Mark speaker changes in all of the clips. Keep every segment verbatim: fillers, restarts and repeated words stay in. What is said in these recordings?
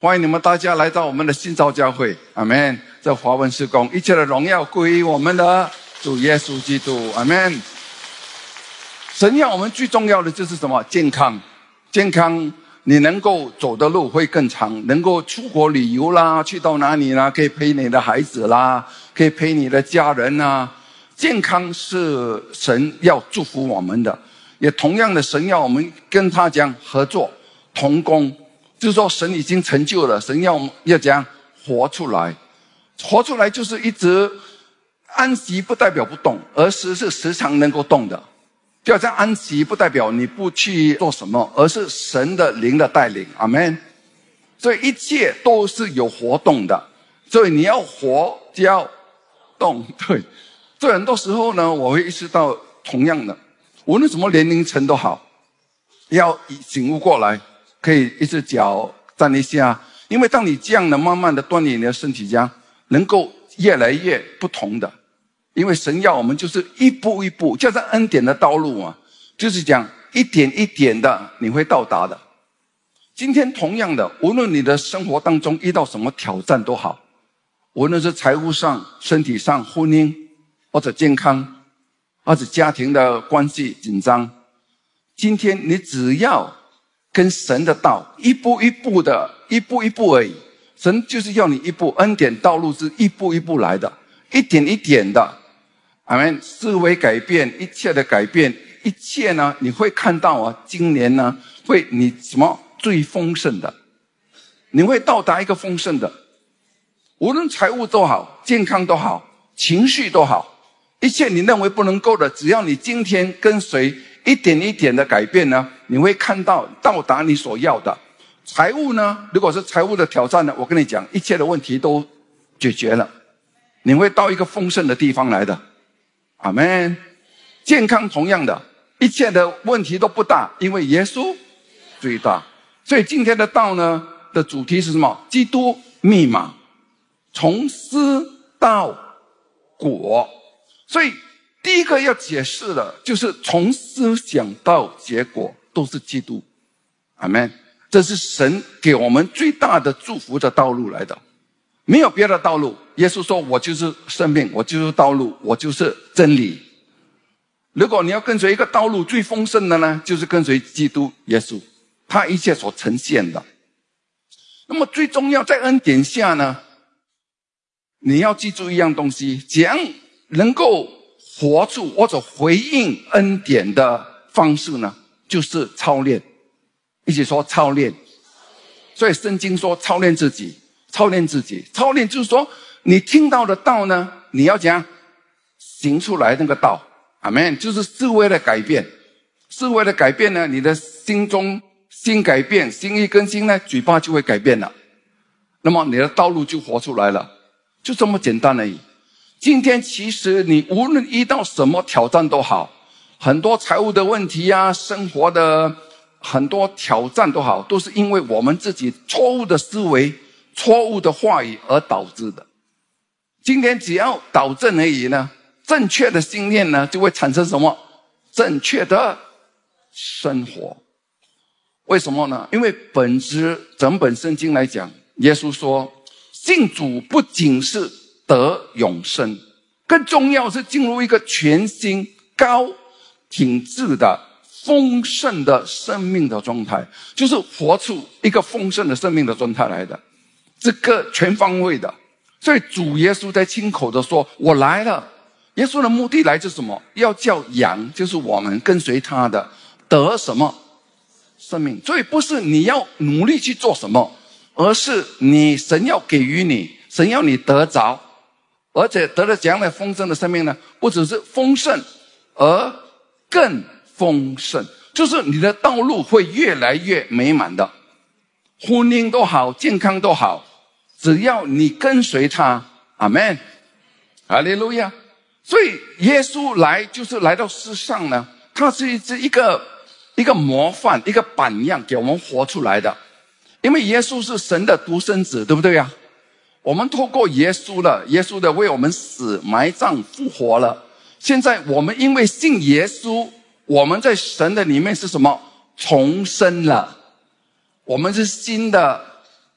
Speaker 1: 欢迎你们大家来到我们的新造教会，阿们。这华文事工，一切的荣耀归于我们的主耶稣基督，阿们。神要我们最重要的就是什么？健康，健康，你能够走的路会更长，能够出国旅游啦，去到哪里啦，可以陪你的孩子啦，可以陪你的家人啦。健康是神要祝福我们的，也同样的，神要我们跟他讲合作同工，就是说神已经成就了，神要要讲活出来，活出来就是一直安息，不代表不动，而是是时常能够动的。就好像安息不代表你不去做什么，而是神的灵的带领，阿们。所以一切都是有活动的，所以你要活就要动，对。所以很多时候呢，我会意识到同样的，无论什么年龄层都好，要醒悟过来，可以一只脚站一下，因为当你这样的慢慢的锻炼你的身体，这样能够越来越不同的。因为神要我们就是一步一步，就像恩典的道路啊，就是讲一点一点的你会到达的。今天同样的，无论你的生活当中遇到什么挑战都好，无论是财务上、身体上、婚姻或者健康，或者家庭的关系紧张，今天你只要跟神的道一步一步的，一步一步而已。神就是要你一步，恩典道路是一步一步来的，一点一点的。阿们，思维改变，一切的改变，一切呢，你会看到啊，今年呢，会你什么最丰盛的，你会到达一个丰盛的，无论财务都好，健康都好，情绪都好，一切你认为不能够的，只要你今天跟随一点一点的改变呢，你会看到到达你所要的。财务呢，如果是财务的挑战呢，我跟你讲，一切的问题都解决了，你会到一个丰盛的地方来的。阿们。健康同样的，一切的问题都不大，因为耶稣最大。所以今天的道呢的主题是什么？基督密码，从思到果。所以第一个要解释的就是从思想到结果都是基督。阿们。这是神给我们最大的祝福的道路来的，没有别的道路。耶稣说，我就是生命，我就是道路，我就是真理。如果你要跟随一个道路最丰盛的呢，就是跟随基督耶稣，他一切所呈现的。那么最重要，在恩典下呢，你要记住一样东西，怎样能够活出或者回应恩典的方式呢？就是操练。一起说操练。所以圣经说操练自己，操练自己，操练就是说你听到的道呢，你要怎样行出来那个道。阿们。就是思维的改变，思维的改变呢，你的心中心改变，心一更新呢，嘴巴就会改变了，那么你的道路就活出来了，就这么简单而已。今天其实你无论遇到什么挑战都好，很多财务的问题啊，生活的很多挑战都好，都是因为我们自己错误的思维、错误的话语而导致的。今天只要导正而已呢，正确的信念呢，就会产生什么？正确的生活。为什么呢？因为本质整本圣经来讲，耶稣说信主不仅是得永生，更重要是进入一个全新高品质的丰盛的生命的状态，就是活出一个丰盛的生命的状态来的，这个全方位的。所以主耶稣在亲口的说，我来了。耶稣的目的来自什么？要叫羊，就是我们跟随他的，得什么？生命。所以不是你要努力去做什么，而是你神要给予你，神要你得着，而且得了这样的丰盛的生命呢，不只是丰盛，而更丰盛，就是你的道路会越来越美满的。婚姻都好，健康都好，只要你跟随他。阿们。哈利路亚。所以耶稣来就是来到世上呢，他是一个一个模范，一个榜样给我们活出来的。因为耶稣是神的独生子，对不对啊？我们透过耶稣了，耶稣的为我们死埋葬复活了，现在我们因为信耶稣，我们在神的里面是什么？重生了。我们是新的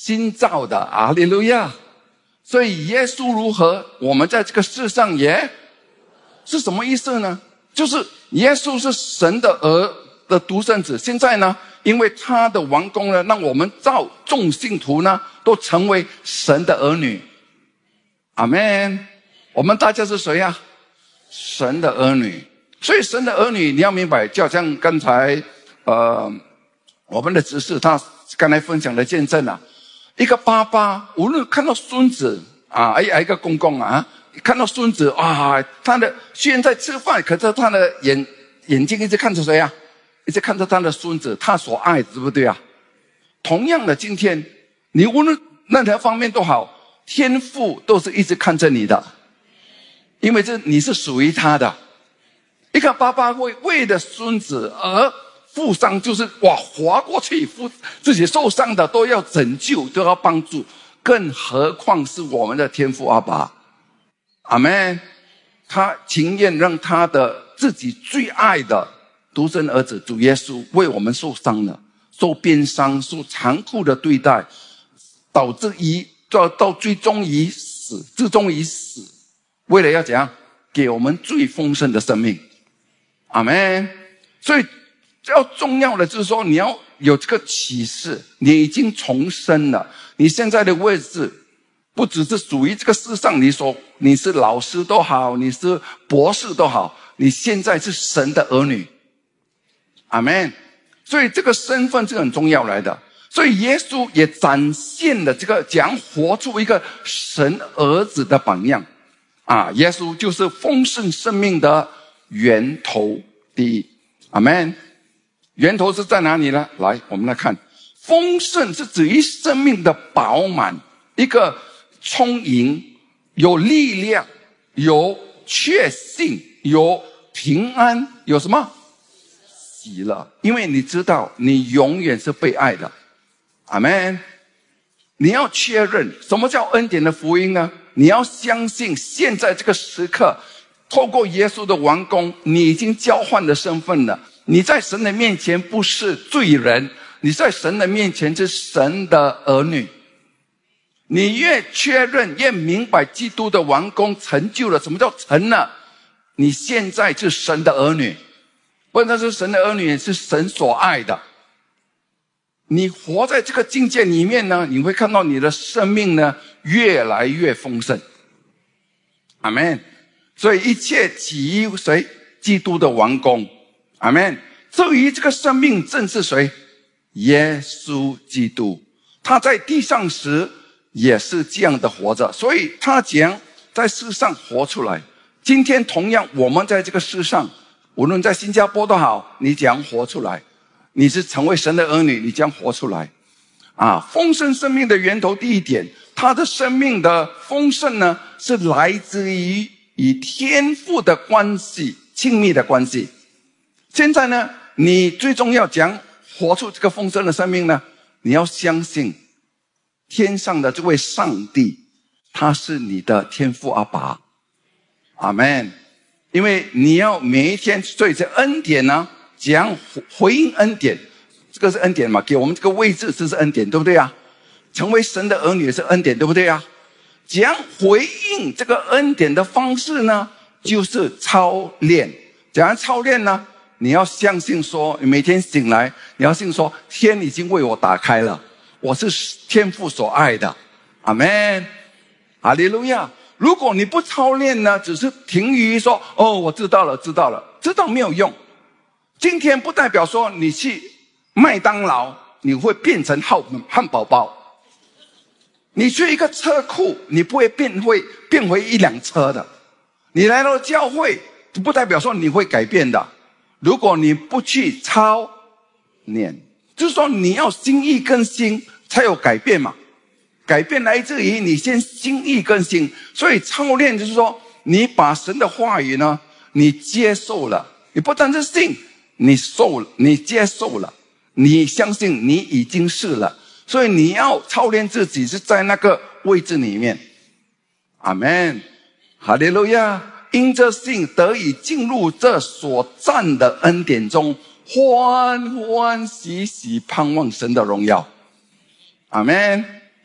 Speaker 1: 新造的，哈利路亚。所以耶稣如何，我们在这个世上也是什么意思呢？就是耶稣是神的儿的独生子，现在呢，因为他的完工呢，让我们造众信徒呢都成为神的儿女。阿们。我们大家是谁啊？神的儿女。所以神的儿女你要明白，就好像刚才呃我们的执事他刚才分享的见证啊，一个爸爸无论看到孙子啊，哎呀一个公公啊，看到孙子啊，他的虽然在吃饭，可是他的眼眼睛一直看着谁啊？一直看着他的孙子，他所爱的，对不对啊？同样的，今天你无论任何方面都好，天父都是一直看着你的，因为这你是属于他的。一个爸爸会为了孙子而负伤，就是哇划过去，负自己受伤的都要拯救，都要帮助，更何况是我们的天父阿爸。阿们。他情愿让他的自己最爱的独生儿子主耶稣为我们受伤了，受鞭伤，受残酷的对待，导致于到到最终于死，最终于死，为了要怎样给我们最丰盛的生命。阿们。所以要重要的就是说，你要有这个启示，你已经重生了，你现在的位置不只是属于这个世上，你说你是老师都好，你是博士都好，你现在是神的儿女。阿们。所以这个身份是很重要来的。所以耶稣也展现了这个怎样活出一个神儿子的榜样啊！耶稣就是丰盛生命的源头第一。阿们。源头是在哪里呢？来，我们来看，丰盛是指于生命的饱满，一个充盈，有力量，有确信，有平安，有什么喜乐，因为你知道你永远是被爱的。阿们。你要确认什么叫恩典的福音呢？你要相信现在这个时刻，透过耶稣的完工，你已经交换的身份了。你在神的面前不是罪人，你在神的面前是神的儿女。你越确认，越明白基督的完工成就了。什么叫成了？你现在是神的儿女，不但是神的儿女，也是神所爱的。你活在这个境界里面呢，你会看到你的生命呢越来越丰盛。阿们。所以一切起于谁？基督的完工。阿们。至于这个生命正是谁？耶稣基督。他在地上时也是这样的活着，所以他将在世上活出来。今天同样我们在这个世上，无论在新加坡都好，你将活出来，你是成为神的儿女，你将活出来啊！丰盛生命的源头第一点，他的生命的丰盛呢，是来自于与天父的关系，亲密的关系。现在呢，你最重要讲活出这个丰盛的生命呢，你要相信天上的这位上帝，他是你的天父阿爸。阿们。因为你要每一天，所以这恩典呢，讲回应恩典，这个是恩典嘛，给我们这个位置，这是恩典，对不对啊？成为神的儿女是恩典，对不对啊？讲回应这个恩典的方式呢，就是操练。怎样操练呢？你要相信说，你每天醒来，你要信说，天已经为我打开了，我是天父所爱的。阿们。哈利路亚。如果你不操练呢，只是停于说，哦，我知道了，知道了，知道没有用。今天不代表说你去麦当劳，你会变成汉堡包。你去一个车库，你不会变会变回一辆车的。你来到教会，不代表说你会改变的。如果你不去操练，就是说你要心意更新才有改变嘛。改变来自于你先心意更新，所以操练就是说，你把神的话语呢，你接受了，你不单是信，你受了，你接受了，你相信你已经是了，所以你要操练自己是在那个位置里面。阿们。哈利路亚。因着信得以进入这所占的恩典中，欢欢喜喜盼望神的荣耀。阿们。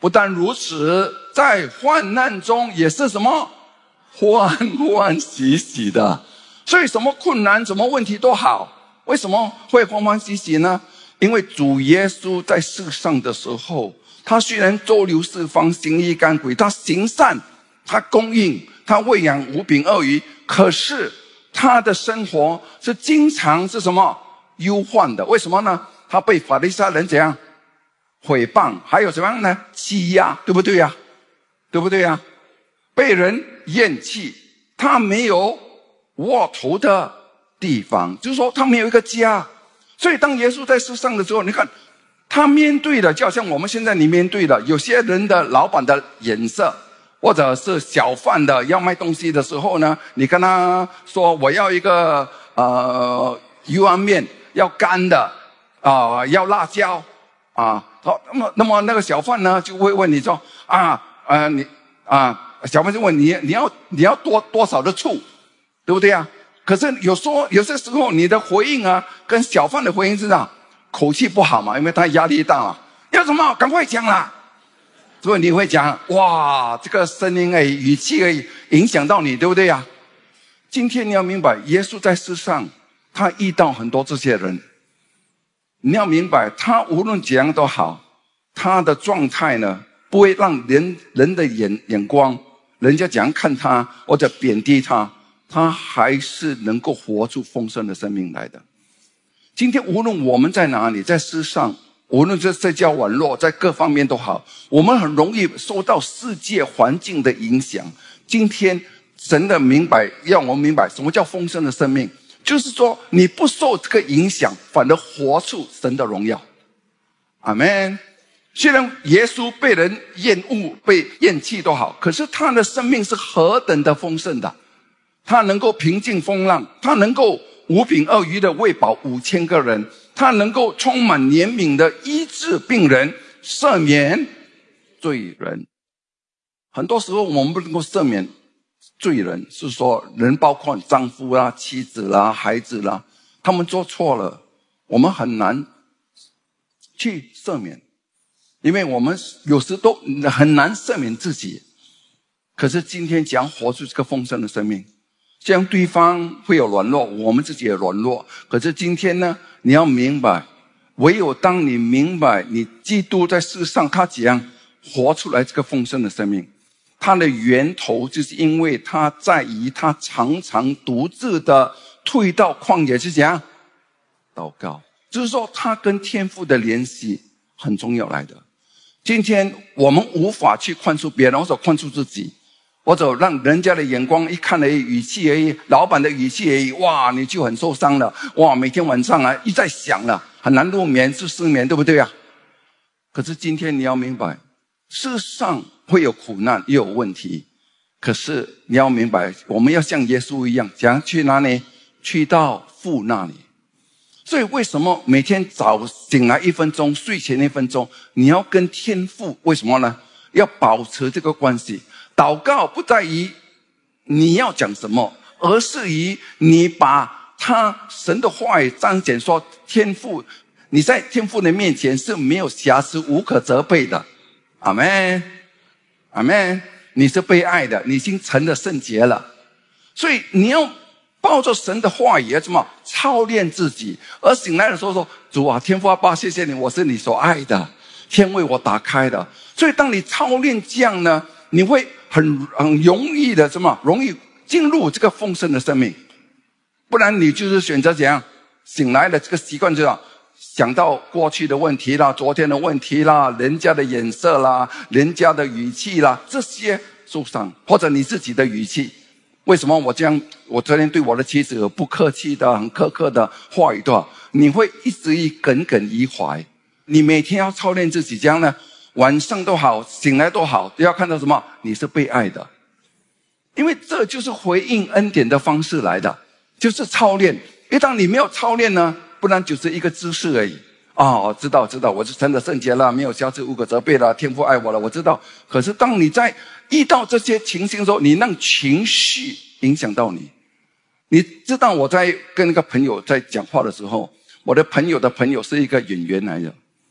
Speaker 1: 不但如此，在患难中也是什么？欢欢喜喜的。所以什么困难、什么问题都好，为什么会欢欢喜喜呢？因为主耶稣在世上的时候，他虽然周流四方，行医赶鬼，他行善，他供应，他喂养五饼二鱼，可是他的生活是经常是什么？忧患的。为什么呢？他被法利赛人怎样毁谤，还有怎么样呢？欺压，对不对呀、啊？对不对呀、啊？被人厌弃，他没有窝头的地方，就是说他没有一个家。所以当耶稣在世上的时候，你看他面对的就好像我们现在你面对的有些人的老板的眼色，或者是小贩的要卖东西的时候呢，你跟他说我要一个呃鱼丸面，要干的啊、呃，要辣椒啊，好，那么那么那个小贩呢就会问你说啊呃你啊小贩就问你你要你要多多少的醋，对不对啊？可是有时候有些时候你的回应啊，跟小贩的回应是这样，口气不好嘛，因为他压力大嘛，要什么赶快讲啦。所以你会讲哇，这个声音诶，语气诶，影响到你，对不对呀、啊？今天你要明白，耶稣在世上，他遇到很多这些人，你要明白，他无论怎样都好，他的状态呢，不会让人人的眼眼光，人家怎样看他或者贬低他，他还是能够活出丰盛的生命来的。今天无论我们在哪里，在世上，无论在社交网络，在各方面都好，我们很容易受到世界环境的影响。今天神的明白，让我们明白什么叫丰盛的生命，就是说你不受这个影响，反而活出神的荣耀。阿们。虽然耶稣被人厌恶、被厌弃都好，可是他的生命是何等的丰盛的。他能够平静风浪，他能够五饼二鱼的喂饱五千个人，他能够充满怜悯的医治病人，赦免罪人。很多时候我们不能够赦免罪人，是说人包括丈夫啦、妻子啦、孩子啦，他们做错了，我们很难去赦免，因为我们有时都很难赦免自己。可是今天讲活出这个丰盛的生命，虽然对方会有软弱，我们自己也软弱，可是今天呢，你要明白，唯有当你明白你基督在世上他怎样活出来这个丰盛的生命，他的源头就是因为他在于他常常独自的退到旷野去怎样祷告，就是说他跟天父的联系很重要来的。今天我们无法去宽恕别人，或者宽恕自己，或者让人家的眼光一看而已，语气而已，老板的语气而已，哇，你就很受伤了，哇，每天晚上啊一再想了，很难入眠，是失眠，对不对啊？可是今天你要明白，世上会有苦难，也有问题，可是你要明白，我们要像耶稣一样，想去哪里？去到父那里。所以为什么每天早醒来一分钟，睡前一分钟，你要跟天父？为什么呢？要保持这个关系。祷告不在于你要讲什么，而是于你把他神的话语彰显，说天父，你在天父的面前是没有瑕疵、无可责备的。阿们，阿们，你是被爱的，你已经成了圣洁了。所以你要抱着神的话语，怎么操练自己？而醒来的时候说：“主啊，天父阿爸，谢谢你，我是你所爱的，天为我打开的。”所以当你操练这样呢，你会很很容易的什么？容易进入这个丰盛的生命。不然你就是选择怎样？醒来的这个习惯，就要想到过去的问题啦，昨天的问题啦，人家的眼色啦，人家的语气啦，这些受伤，或者你自己的语气。为什么我这样？我昨天对我的妻子有不客气的、很苛刻的话语的话，你会一直一耿耿于怀。你每天要操练自己，这样呢，晚上都好，醒来都好，都要看到什么？你是被爱的，因为这就是回应恩典的方式来的，就是操练。因为当你没有操练呢，不然就是一个知识而已。哦，知道知道，我是真的圣洁了，没有瑕疵，无可责备了，天父爱我了，我知道。可是当你在遇到这些情形的时候，你让情绪影响到你。你知道我在跟那个朋友在讲话的时候，我的朋友的朋友是一个演员来的，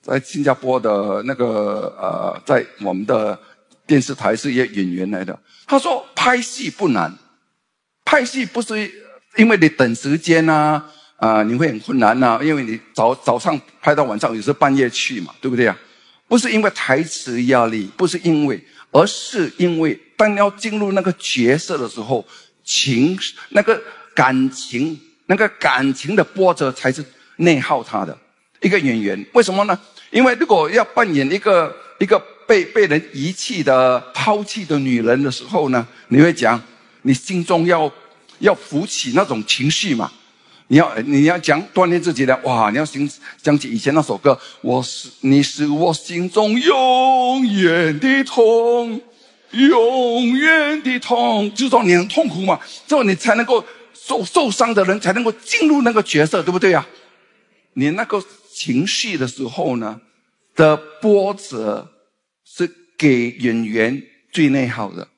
Speaker 1: 在新加坡的那个呃，在我们的电视台是一个演员来的。他说拍戏不难，拍戏不是因为你等时间啊，啊、呃，你会很困难啊，因为你早早上拍到晚上，有时半夜去嘛，对不对啊？不是因为台词压力，不是因为，而是因为当你要进入那个角色的时候，情那个感情，那个感情的波折才是内耗他的一个演员。为什么呢？因为如果要扮演一个一个被被人遗弃的抛弃的女人的时候呢，你会讲你心中要要浮起那种情绪嘛，你要你要讲锻炼自己的，哇，你要想想起以前那首歌，我是你是我心中永远的痛，永远的痛，就说你很痛苦嘛，之后你才能够受受伤的人才能够进入那个角色，对不对啊？你那个情绪的时候呢的波折是给演员最内耗的。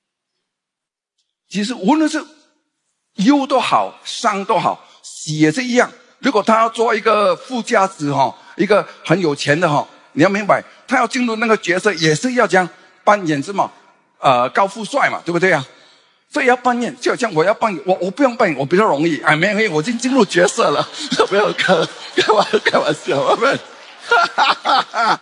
Speaker 1: 其实无论是忧都好，伤都好，喜也是一样。如果他要做一个富家子哈，一个很有钱的哈，你要明白，他要进入那个角色也是要这样扮演什么呃高富帅嘛，对不对啊？所以要扮演，就好像我要扮演，我我不用扮演，我比较容易，哎，没有，我已经进入角色了，不要开开玩开玩笑，我们，哈哈哈哈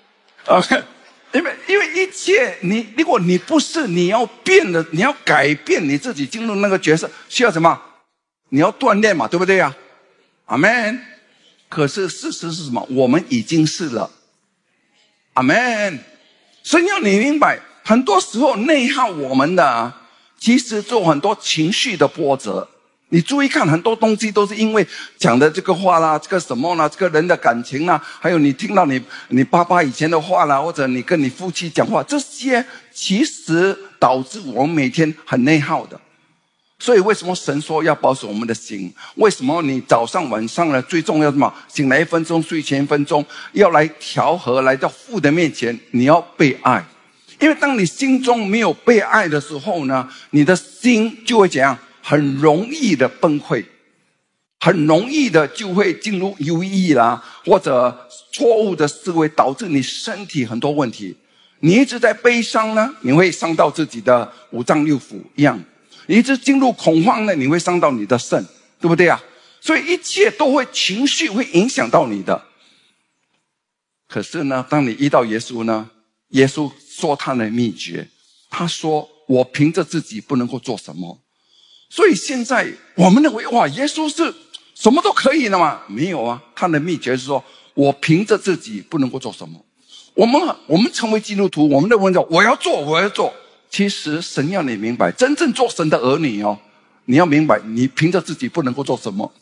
Speaker 1: ，OK， 因为因为一切你如果你不是你要变的，你要改变你自己进入那个角色，需要什么？你要锻炼嘛，对不对呀？阿们。可是事实是什么？我们已经是了，阿们。所以要你明白，很多时候内耗我们的。其实做很多情绪的波折，你注意看，很多东西都是因为讲的这个话啦，这个什么啦，这个人的感情啦，还有你听到你你爸爸以前的话啦，或者你跟你夫妻讲话，这些其实导致我们每天很内耗的。所以为什么神说要保守我们的心？为什么你早上晚上呢？最重要的什么？醒来一分钟，睡前一分钟，要来调和，来到父的面前，你要被爱。因为当你心中没有被爱的时候呢，你的心就会怎样？很容易的崩溃，很容易的就会进入忧郁啦，或者错误的思维，导致你身体很多问题。你一直在悲伤呢，你会伤到自己的五脏六腑一样；你一直进入恐慌呢，你会伤到你的肾，对不对啊？所以一切都会情绪会影响到你的。可是呢，当你遇到耶稣呢，耶稣说他的秘诀，他说我凭着自己不能够做什么。所以现在我们认为哇，耶稣是什么都可以的嘛？没有啊，他的秘诀是说我凭着自己不能够做什么。我们我们成为基督徒，我们的问题我要做我要做，其实神要你明白，真正做神的儿女哦，你要明白你凭着自己不能够做什么。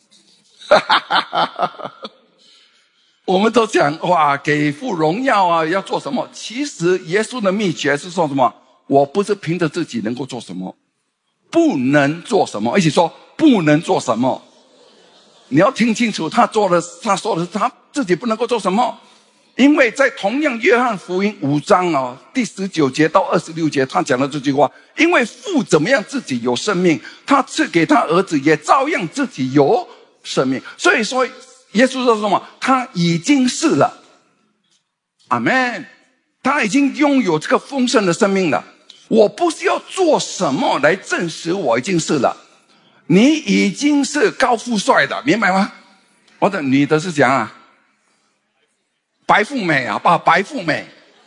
Speaker 1: 我们都讲哇，给父荣耀啊，要做什么？其实耶稣的秘诀是说什么？我不是凭着自己能够做什么，不能做什么。一起说，不能做什么。你要听清楚，他做的，他说的是他自己不能够做什么。因为在同样约翰福音五章哦，第十九节到二十六节，他讲了这句话：因为父怎么样自己有生命，他赐给他儿子也照样自己有生命。所以说耶稣说什么？他已经是了，阿们，他已经拥有这个丰盛的生命了。我不是要做什么来证实我已经是了，你已经是高富帅的，明白吗？或者女的是讲啊，白富美啊，爸，白富美。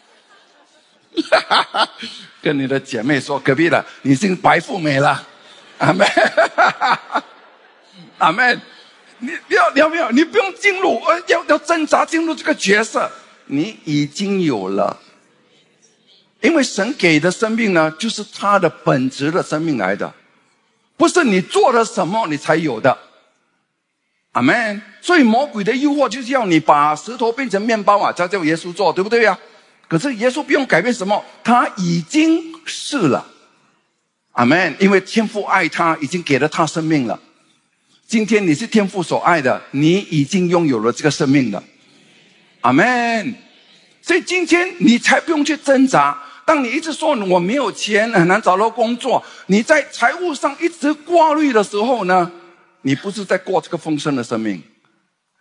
Speaker 1: 跟你的姐妹说，隔壁的你已经白富美了，阿们，阿们。你不要，你要不要？你不用进入，呃，要要挣扎进入这个角色，你已经有了。因为神给的生命呢，就是他的本质的生命来的，不是你做了什么你才有的。阿们。所以魔鬼的诱惑就是要你把石头变成面包啊，这叫耶稣做，对不对啊？可是耶稣不用改变什么，他已经是了。阿们。因为天父爱他，已经给了他生命了。今天你是天父所爱的，你已经拥有了这个生命了，阿们。所以今天你才不用去挣扎。当你一直说我没有钱，很难找到工作，你在财务上一直挂虑的时候呢，你不是在过这个丰盛的生命，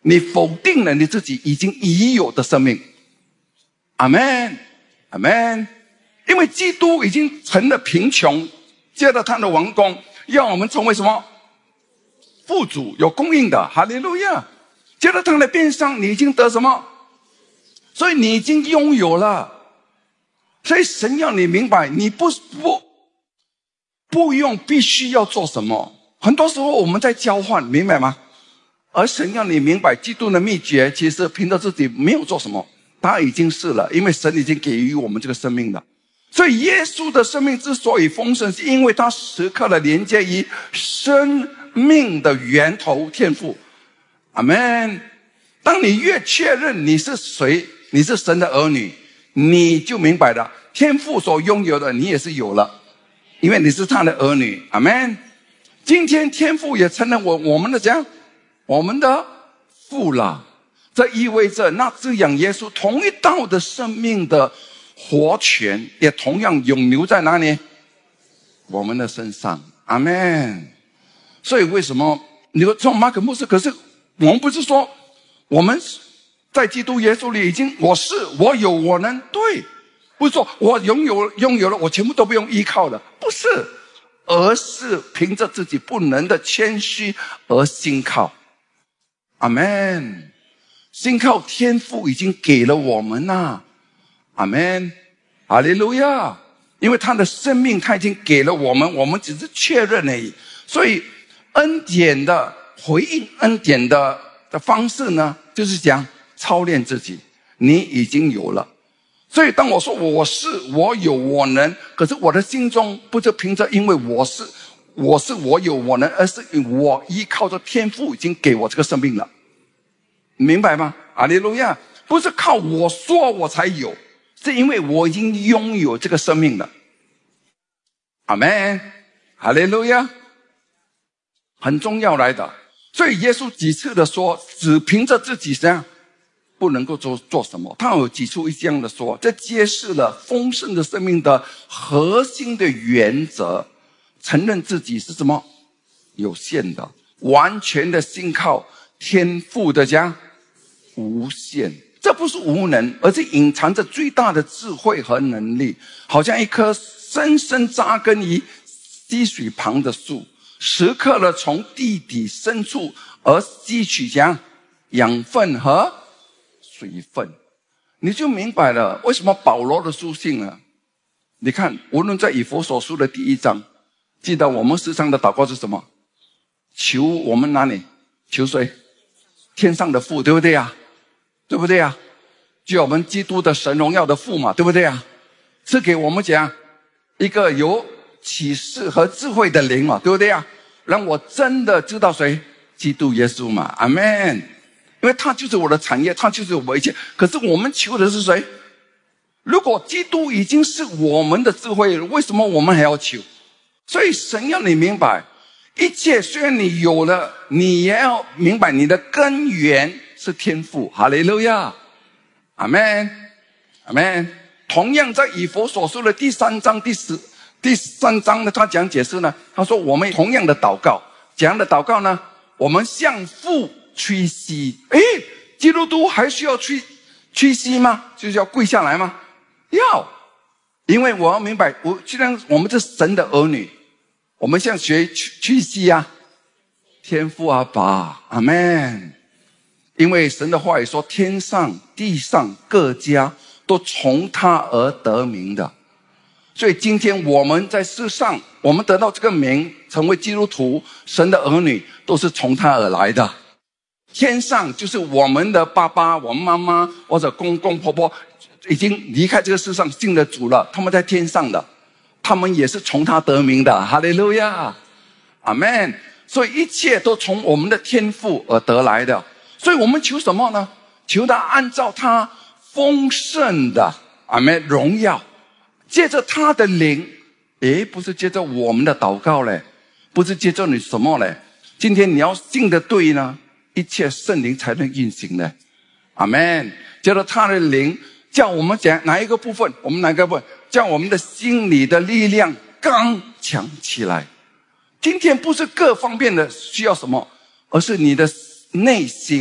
Speaker 1: 你否定了你自己已经已有的生命。阿们，阿们。因为基督已经成了贫穷，接着他的王宫，让我们成为什么？富足，有供应的。哈利路亚。接着他的边上，你已经得什么？所以你已经拥有了。所以神要你明白，你不不不用必须要做什么。很多时候我们在交换，明白吗？而神要你明白，基督的秘诀其实凭着自己没有做什么，他已经是了，因为神已经给予我们这个生命了。所以耶稣的生命之所以丰盛，是因为他时刻的连接于生命的源头天父。阿们。当你越确认你是谁，你是神的儿女，你就明白了，天父所拥有的你也是有了，因为你是他的儿女。阿们。今天天父也承认我我们的怎样，我们的父了。这意味着那滋养耶稣同一道的生命的活泉，也同样永留在哪里？我们的身上。阿们。所以为什么你说马可牧师，可是我们不是说我们在基督耶稣里已经我是我有我能，对，不是说我拥有拥有了我全部都不用依靠了，不是，而是凭着自己不能的谦虚而信靠。阿们。信靠天父已经给了我们啊。阿们。哈利路亚。因为他的生命他已经给了我们，我们只是确认而已。所以恩典的回应，恩典的的方式呢，就是讲操练自己，你已经有了。所以当我说我是我有我能，可是我的心中不是凭着因为我是我是我有我能，而是我依靠着天父已经给我这个生命了。明白吗？哈利路亚。不是靠我说我才有，是因为我已经拥有这个生命了。阿们。哈利路亚。很重要来的。所以耶稣几次的说，只凭着自己这样不能够做做什么。他有几处这样的说，这揭示了丰盛的生命的核心的原则，承认自己是什么？有限的，完全的信靠天父的讲无限。这不是无能，而是隐藏着最大的智慧和能力，好像一棵深深扎根于溪水旁的树，时刻的从地底深处而汲取讲养分和水分。你就明白了为什么保罗的书信呢？你看无论在以弗所书的第一章，记得我们时常的祷告是什么？求我们哪里？求谁？天上的父，对不对啊？对不对啊？就我们基督的神荣耀的父嘛，对不对啊？是给我们讲一个有启示和智慧的灵嘛，对不对啊？让我真的知道谁？基督耶稣嘛。阿们。因为他就是我的产业，他就是我一切。可是我们求的是谁？如果基督已经是我们的智慧，为什么我们还要求？所以神要你明白，一切虽然你有了，你也要明白你的根源是天父。哈利路亚。阿们。阿们。同样在以弗所书的第三章第十第三章呢，他讲解释呢，他说我们同样的祷告，怎样的祷告呢？我们向父屈膝。诶，基督徒还需要屈屈膝吗？就是要跪下来吗？要。因为我要明白，我既然我们是神的儿女，我们向谁屈屈膝啊？天父阿爸。阿们。因为神的话语说，天上地上各家都从他而得名的。所以今天我们在世上，我们得到这个名，成为基督徒神的儿女，都是从他而来的。天上就是我们的爸爸，我们妈妈或者公公婆婆已经离开这个世上信了主了，他们在天上的，他们也是从他得名的。哈利路亚。阿们。所以一切都从我们的天父而得来的。所以我们求什么呢？求他按照他丰盛的阿们荣耀，借着他的灵。诶，不是借着我们的祷告嘞，不是借着你什么嘞。今天你要信的对呢，一切圣灵才能运行的。阿们。借着他的灵，叫我们讲哪一个部分？我们哪一个部分？叫我们的心理的力量刚强起来。今天不是各方面的需要什么，而是你的内心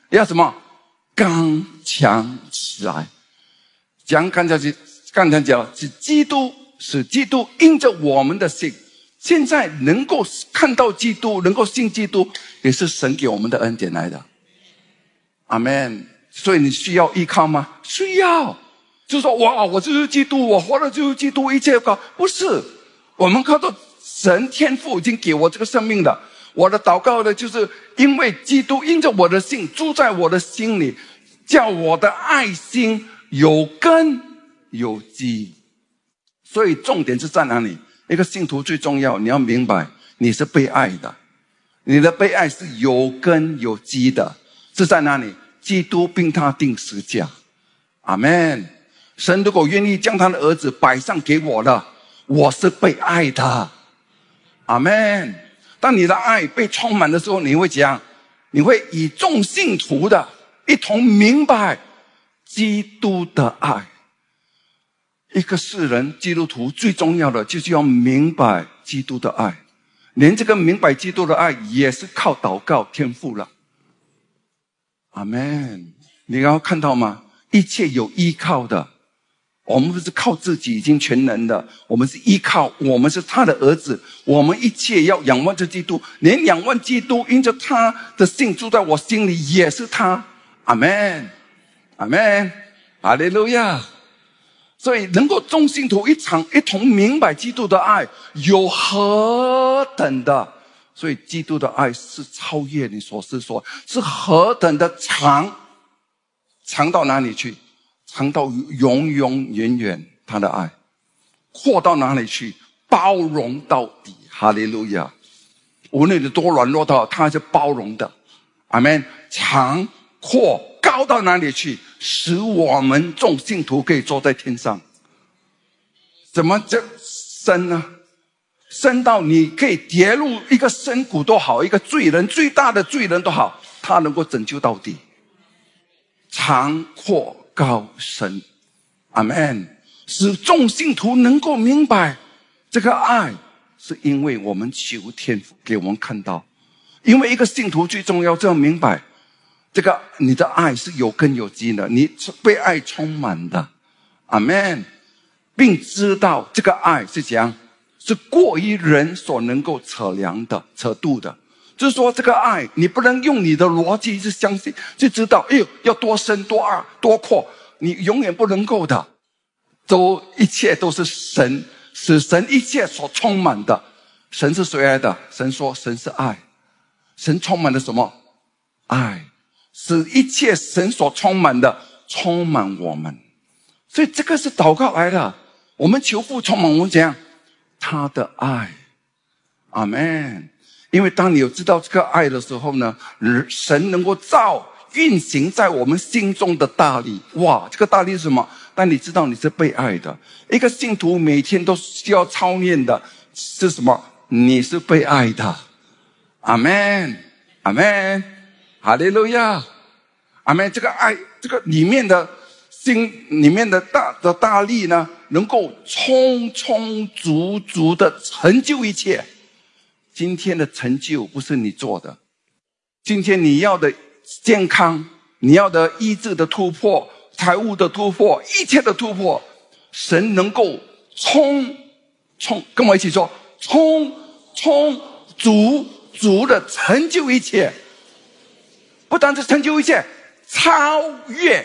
Speaker 1: 要什么？刚强起来。讲刚才刚才讲是基督，是基督因着我们的信，现在能够看到基督，能够信基督，也是神给我们的恩典来的。阿们。所以你需要依靠吗？需要。就是说，哇，我就是基督，我活的就是基督，一切靠。不是，我们靠到神天父已经给我这个生命了。我的祷告呢，就是因为基督因着我的信住在我的心里，叫我的爱心有根有基。所以重点是在哪里？一个信徒最重要，你要明白你是被爱的，你的被爱是有根有基的。是在哪里？基督并他定十架。阿们。神如果愿意将他的儿子摆上给我了，我是被爱的。阿们。当你的爱被充满的时候，你会怎样？你会以众信徒的一同明白基督的爱。一个世人基督徒最重要的就是要明白基督的爱，连这个明白基督的爱也是靠祷告天父了。阿们。你要看到吗？一切有依靠的，我们不是靠自己已经全能的，我们是依靠，我们是他的儿子，我们一切要仰望着基督，连仰望基督因着他的信住在我心里也是他。阿们。阿们。哈利路亚。所以能够众信徒一场一同明白基督的爱有何等的，所以基督的爱是超越你所思所，是何等的长，长到哪里去？长到永永远远，他的爱阔到哪里去？包容到底。哈利路亚。无论你多软弱到，他是包容的。阿们。长阔高到哪里去？使我们众信徒可以坐在天上。怎么这深呢？深到你可以跌入一个深谷都好，一个罪人最大的罪人都好，他能够拯救到底。长阔高深。阿们。使众信徒能够明白这个爱是因为我们求天父给我们看到。因为一个信徒最重要就要明白这个你的爱是有根有基的，你被爱充满的。阿们。并知道这个爱是怎样，是过于人所能够测量的测度的。就是说这个爱你不能用你的逻辑去相信去知道，哎呦要多深多爱多阔，你永远不能够的。都一切都是神，使神一切所充满的。神是谁来的？神说神是爱。神充满了什么？爱。使一切神所充满的充满我们。所以这个是祷告来的。我们求父充满我们怎样？他的爱。阿们。因为当你有知道这个爱的时候呢，神能够造运行在我们心中的大力。哇，这个大力是什么？当你知道你是被爱的。一个信徒每天都需要操练的是什么？你是被爱的。阿们。阿们。哈利路亚。阿们。这个爱，这个里面的心里面的大的大力呢，能够充充足足的成就一切。今天的成就不是你做的，今天你要的健康，你要的医治的突破，财务的突破，一切的突破，神能够充充，跟我一起说，充充足足的成就一切。不单是成就一切，超越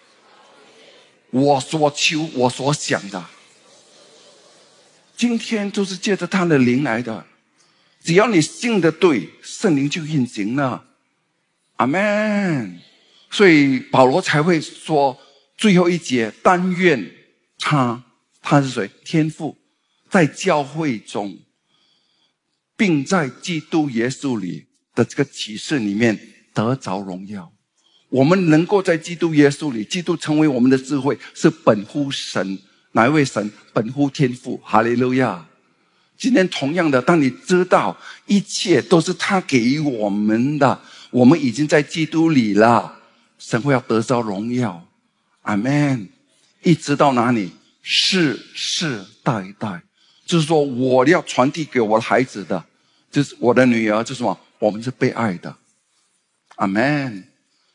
Speaker 1: 我所求我所想的。今天都是借着他的灵来的。只要你信的对，圣灵就运行了。阿们。所以保罗才会说最后一节，但愿他他是谁？天父在教会中并在基督耶稣里的这个启示里面得着荣耀。我们能够在基督耶稣里，基督成为我们的智慧，是本乎神。哪一位神？本乎天父。哈利路亚。今天同样的，当你知道一切都是他给予我们的，我们已经在基督里了，神会要得着荣耀。阿们。一直到哪里？世世代代。就是说我要传递给我的孩子的，就是我的女儿，就是什么？我们是被爱的。阿们。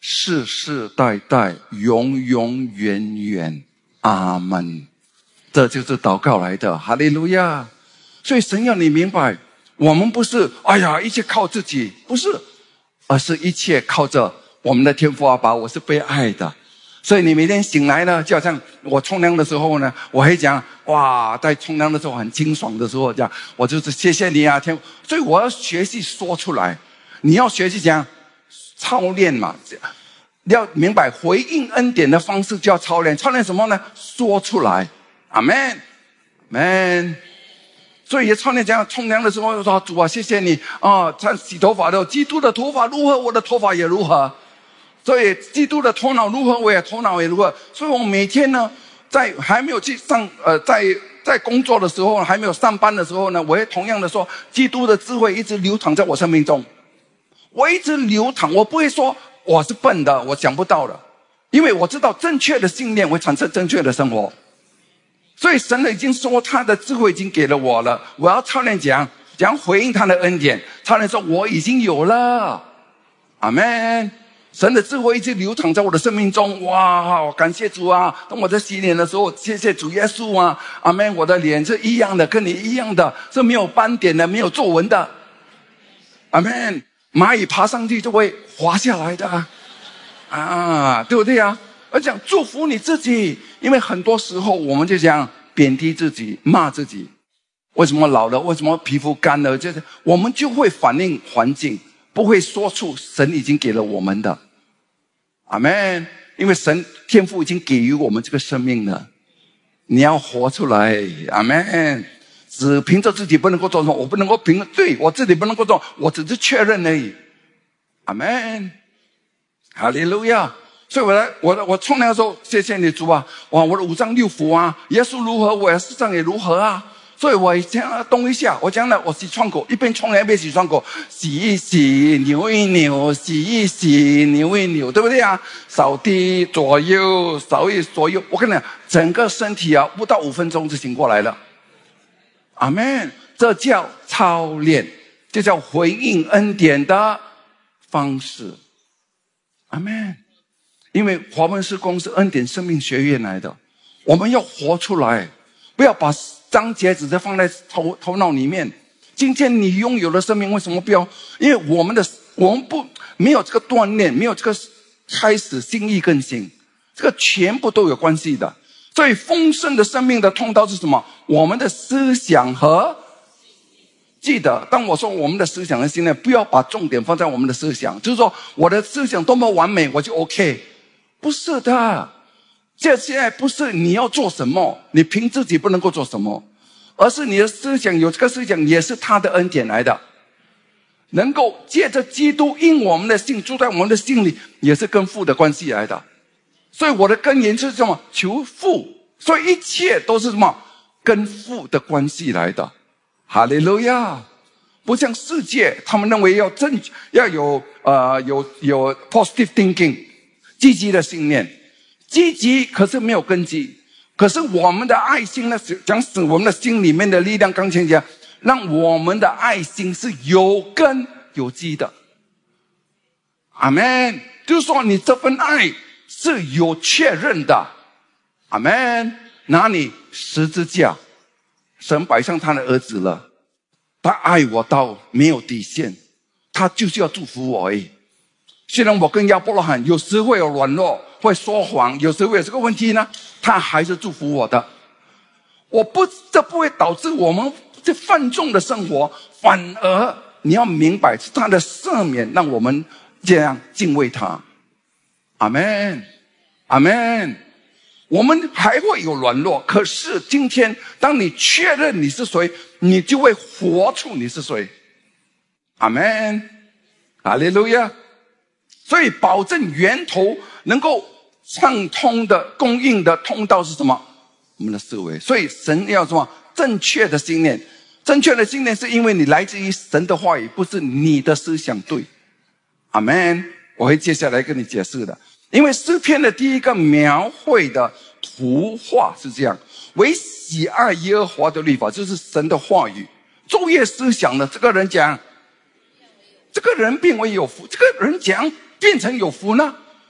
Speaker 1: 世世代代，永永远远。阿们。这就是祷告来的，哈利路亚。所以神要你明白，我们不是哎呀一切靠自己，不是，而是一切靠着我们的天父阿爸。我是被爱的，所以你每天醒来呢，就好像我冲凉的时候呢，我会讲哇，在冲凉的时候很清爽的时候讲，我就是谢谢你啊天父。所以我要学习说出来，你要学习讲操练嘛，你要明白回应恩典的方式就要操练。操练什么呢？说出来。阿们，阿们。所以也操练讲冲凉的时候说，主啊谢谢你啊，在洗头发的时候，基督的头发如何，我的头发也如何。所以基督的头脑如何，我也头脑也如何。所以我每天呢，在还没有去上呃，在在工作的时候，还没有上班的时候呢，我也同样的说，基督的智慧一直流淌在我生命中。我一直流淌，我不会说我是笨的，我想不到的，因为我知道正确的信念会产生正确的生活。所以神已经说他的智慧已经给了我了，我要操练讲讲回应他的恩典，操练说我已经有了。阿们。神的智慧一直流淌在我的生命中，哇，感谢主啊！当我在洗脸的时候，谢谢主耶稣啊！阿们，我的脸是一样的，跟你一样的，是没有斑点的，没有皱纹的。阿们，蚂蚁爬上去就会滑下来的啊，啊对不对啊？而讲祝福你自己，因为很多时候我们就讲贬低自己，骂自己。为什么老了？为什么皮肤干了？就是我们就会反映环境，不会说出神已经给了我们的。阿们。因为神天父已经给予我们这个生命了，你要活出来。阿们。只凭着自己不能够做什么，我不能够凭对我自己不能够做，我只是确认而已。阿们。哈利路亚。所以我来我我冲凉的时候，谢谢你主啊，哇，我的五脏六腑啊，耶稣如何，我的世上也如何啊。所以我这样动一下，我讲了，我洗窗口，一边冲凉一边洗窗口，洗一洗，扭一扭，洗一洗，扭一扭，对不对啊？扫地左右，扫一左右，我跟你讲，整个身体啊，不到五分钟就醒过来了。阿们。这叫操练，这叫回应恩典的方式。阿们。因为华文事工是恩典生命学院来的，我们要活出来，不要把章节只是放在头头脑里面。今天你拥有的生命为什么不要？因为我们的我们不没有这个锻炼，没有这个开始心意更新，这个全部都有关系的。所以丰盛的生命的通道是什么？我们的思想和记得，当我说我们的思想和信念，不要把重点放在我们的思想，就是说我的思想多么完美我就 OK， 不是的。这现在不是你要做什么，你凭自己不能够做什么，而是你的思想有这个思想也是他的恩典来的，能够借着基督因我们的信住在我们的心里，也是跟父的关系来的。所以我的根源是什么？求父。所以一切都是什么？跟父的关系来的。哈利路亚。不像世界，他们认为要正要有呃有有 positive thinking， 积极的信念，积极可是没有根基。可是我们的爱心呢，讲使我们的心里面的力量刚强讲，让我们的爱心是有根有基的。阿们。就是说你这份爱是有确认的。阿们。哪里？十字架，神摆上他的儿子了，他爱我到没有底线，他就是要祝福我而已。虽然我跟亚伯拉罕有时会有软弱，会说谎，有时会有这个问题呢，他还是祝福我的。我不，这不会导致我们这泛重的生活，反而你要明白是他的赦免让我们这样敬畏他。阿们。阿们。我们还会有软弱，可是今天当你确认你是谁，你就会活出你是谁。阿们。哈利路亚。所以保证源头能够畅通的供应的通道是什么？我们的思维。所以神要什么？正确的信念。正确的信念是因为你来自于神的话语，不是你的思想对。阿们。我会接下来跟你解释的。因为诗篇的第一个描绘的图画是这样，为喜爱耶和华的律法，就是神的话语，昼夜思想的这个人讲，这个人变为有福，这个人讲变成有福呢？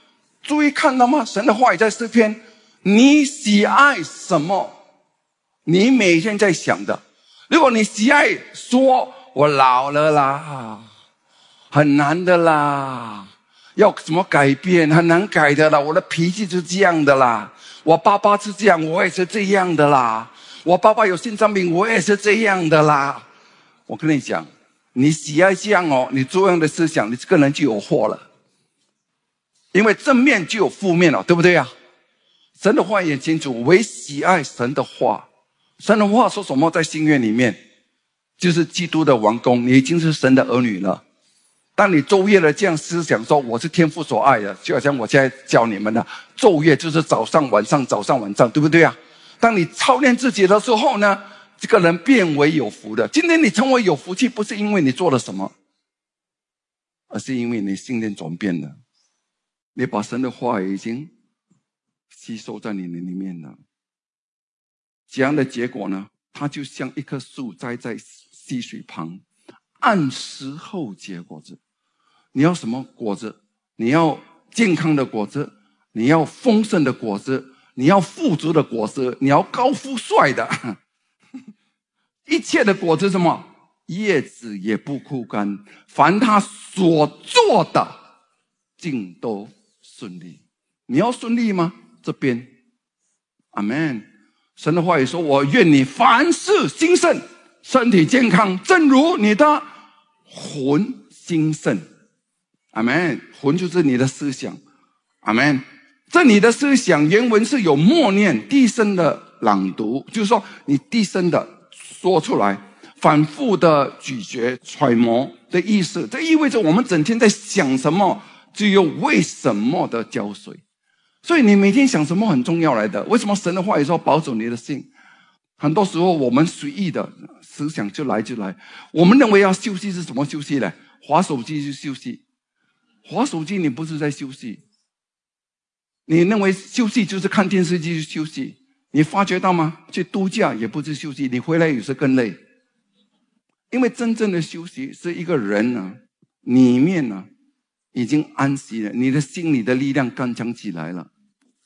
Speaker 1: 注意看到吗？神的话语在诗篇，你喜爱什么？你每天在想的。如果你喜爱说我老了啦，很难的啦，要怎么改变很难改的啦，我的脾气是这样的啦，我爸爸是这样，我也是这样的啦，我爸爸有心脏病，我也是这样的啦。我跟你讲，你喜爱这样哦，你这样的思想，你这个人就有祸了。因为正面就有负面了，对不对啊？神的话也清楚，唯喜爱神的话。神的话说什么？在新约里面，就是基督的王宫，你已经是神的儿女了。当你昼夜的这样思想说我是天父所爱的，就好像我现在教你们的昼夜就是早上晚上早上晚上，对不对啊？当你操练自己的时候呢，这个人变为有福的。今天你成为有福气，不是因为你做了什么，而是因为你信念转变了，你把神的话已经吸收在你的里面了。这样的结果呢，它就像一棵树栽在溪水旁，按时候结果子。你要什么果子？你要健康的果子，你要丰盛的果子，你要富足的果子，你要高富帅的。一切的果子什么？叶子也不枯干，凡他所做的尽都顺利。你要顺利吗？这边阿们。神的话语说，我愿你凡事兴盛，身体健康，正如你的魂兴盛。阿们。魂就是你的思想。阿们。这你的思想原文是有默念低声的朗读，就是说你低声的说出来，反复的咀嚼揣摩的意思。这意味着我们整天在想什么，只有为什么的浇水。所以你每天想什么很重要来的。为什么神的话语说保守你的心？很多时候我们随意的思想就来就来。我们认为要休息是什么休息呢？滑手机就休息。滑手机你不是在休息。你认为休息就是看电视机休息。你发觉到吗？去度假也不是休息，你回来有时更累。因为真正的休息是一个人呢，里面呢已经安息了，你的心里的力量刚强起来了。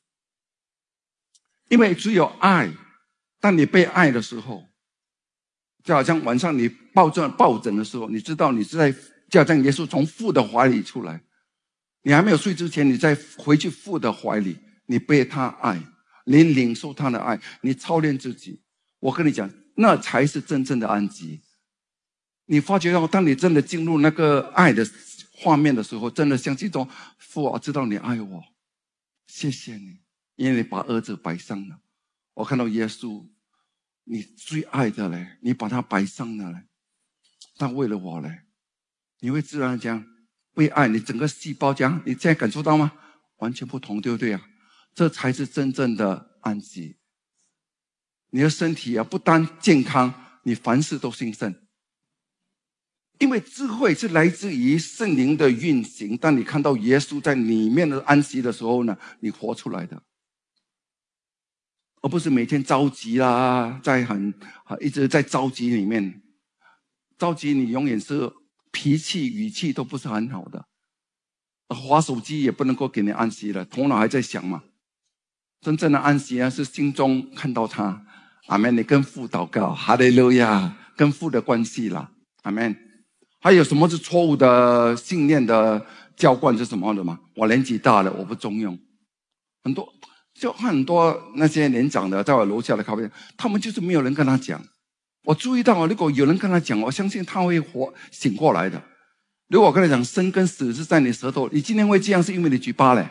Speaker 1: 因为只有爱，当你被爱的时候，就好像晚上你抱枕抱枕的时候，你知道你是在，就好像耶稣从父的怀里出来，你还没有睡之前，你再回去父的怀里，你被他爱，你领受他的爱，你操练自己。我跟你讲，那才是真正的安息。你发觉到，当你真的进入那个爱的画面的时候，真的像这种父啊，知道你爱我，谢谢你，因为你把儿子摆上了。我看到耶稣，你最爱的嘞，你把他摆上了嘞，但为了我嘞，你会自然讲被爱，你整个细胞讲，你现在感受到吗？完全不同，对不对啊？这才是真正的安息。你的身体啊，不单健康，你凡事都兴盛。因为智慧是来自于圣灵的运行，当你看到耶稣在里面的安息的时候呢，你活出来的，而不是每天着急啦，在很一直在着急里面。着急你永远是脾气语气都不是很好的，滑手机也不能够给你安息了，头脑还在想嘛。真正的安息啊，是心中看到他。阿们。你跟父祷告，哈利路亚，跟父的关系啦。阿们。还有什么是错误的信念的浇灌是什么的吗？我年纪大了，我不中用。很多就很多那些年长的在我楼下的咖啡店，他们就是没有人跟他讲。我注意到，如果有人跟他讲，我相信他会活醒过来的。如果我跟他讲生跟死是在你舌头，你今天会这样是因为你嘴巴嘞，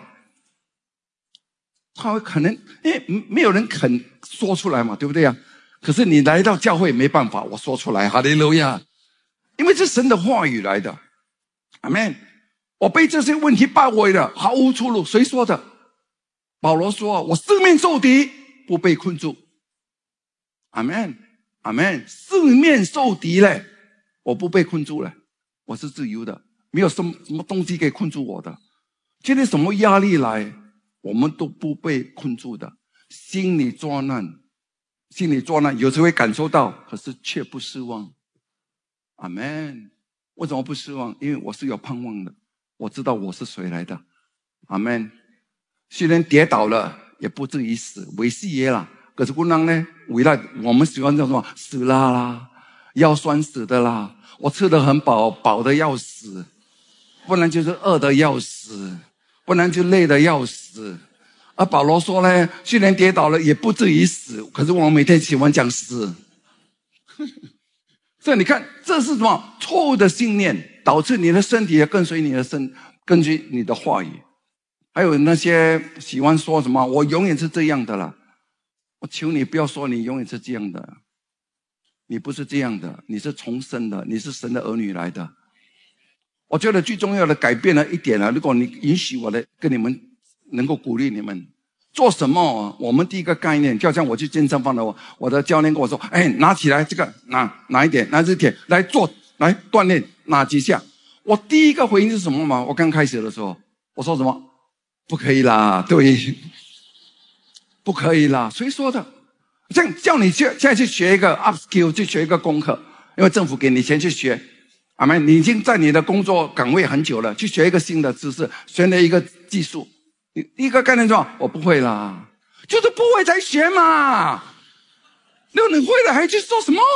Speaker 1: 他会可能因为没有人肯说出来嘛，对不对呀？可是你来到教会没办法，我说出来，哈利路亚。因为是神的话语来的。阿们。我被这些问题包围了，毫无出路。谁说的？保罗说，我四面受敌，不被困住。阿们。阿们。四面受敌嘞，我不被困住了，我是自由的，没有什么什么东西可以困住我的。今天什么压力来，我们都不被困住的。心理作难，心理作难有时会感受到，可是却不失望。阿们。为什么不失望？因为我是有盼望的，我知道我是谁来的。阿们。 虽然跌倒了，也不至于死，没死耶啦。可是姑娘呢，为了我们喜欢叫什么死啦啦，腰酸死的啦，我吃得很饱，饱的要死，不然就是饿的要死，不然就累的要死。而保罗说呢，虽然跌倒了，也不至于死。可是我们每天喜欢讲死。所以你看，这是什么错误的信念，导致你的身体也跟随你的身，根据你的话语。还有那些喜欢说什么我永远是这样的了，我求你不要说你永远是这样的，你不是这样的，你是重生的，你是神的儿女来的。我觉得最重要的改变了一点了，如果你允许我的跟你们能够鼓励你们做什么，我们第一个概念就好像我去健身房的我我的教练跟我说，哎，拿起来这个拿拿一点拿这铁来做来锻炼哪几下。我第一个回应是什么吗？我刚开始的时候我说什么？不可以啦，对，不可以啦，谁说的？这样叫你去现在去学一个 upskill， 去学一个功课，因为政府给你钱去学，阿们，你已经在你的工作岗位很久了，去学一个新的知识，学了一个技术，你第一个概念说我不会啦，就是不会才学嘛，那你会了还去做什么？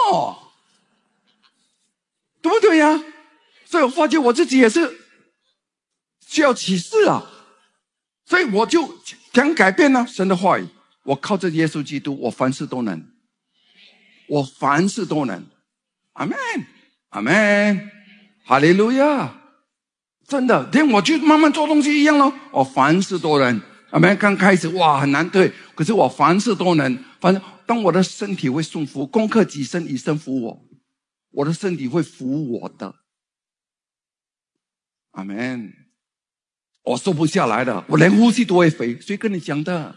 Speaker 1: 对不对呀？所以我发觉我自己也是需要启示啊，所以我就想改变呢神的话语，我靠着耶稣基督，我凡事都能，我凡事都能，阿们，阿们，哈利路亚！真的，连我去慢慢做东西一样咯，我凡事都能，阿们。刚开始哇很难对，可是我凡事都能，反正当我的身体会顺服，攻克己身以身服我，我的身体会服我的，阿们。我瘦不下来的，我连呼吸都会肥，谁跟你讲的？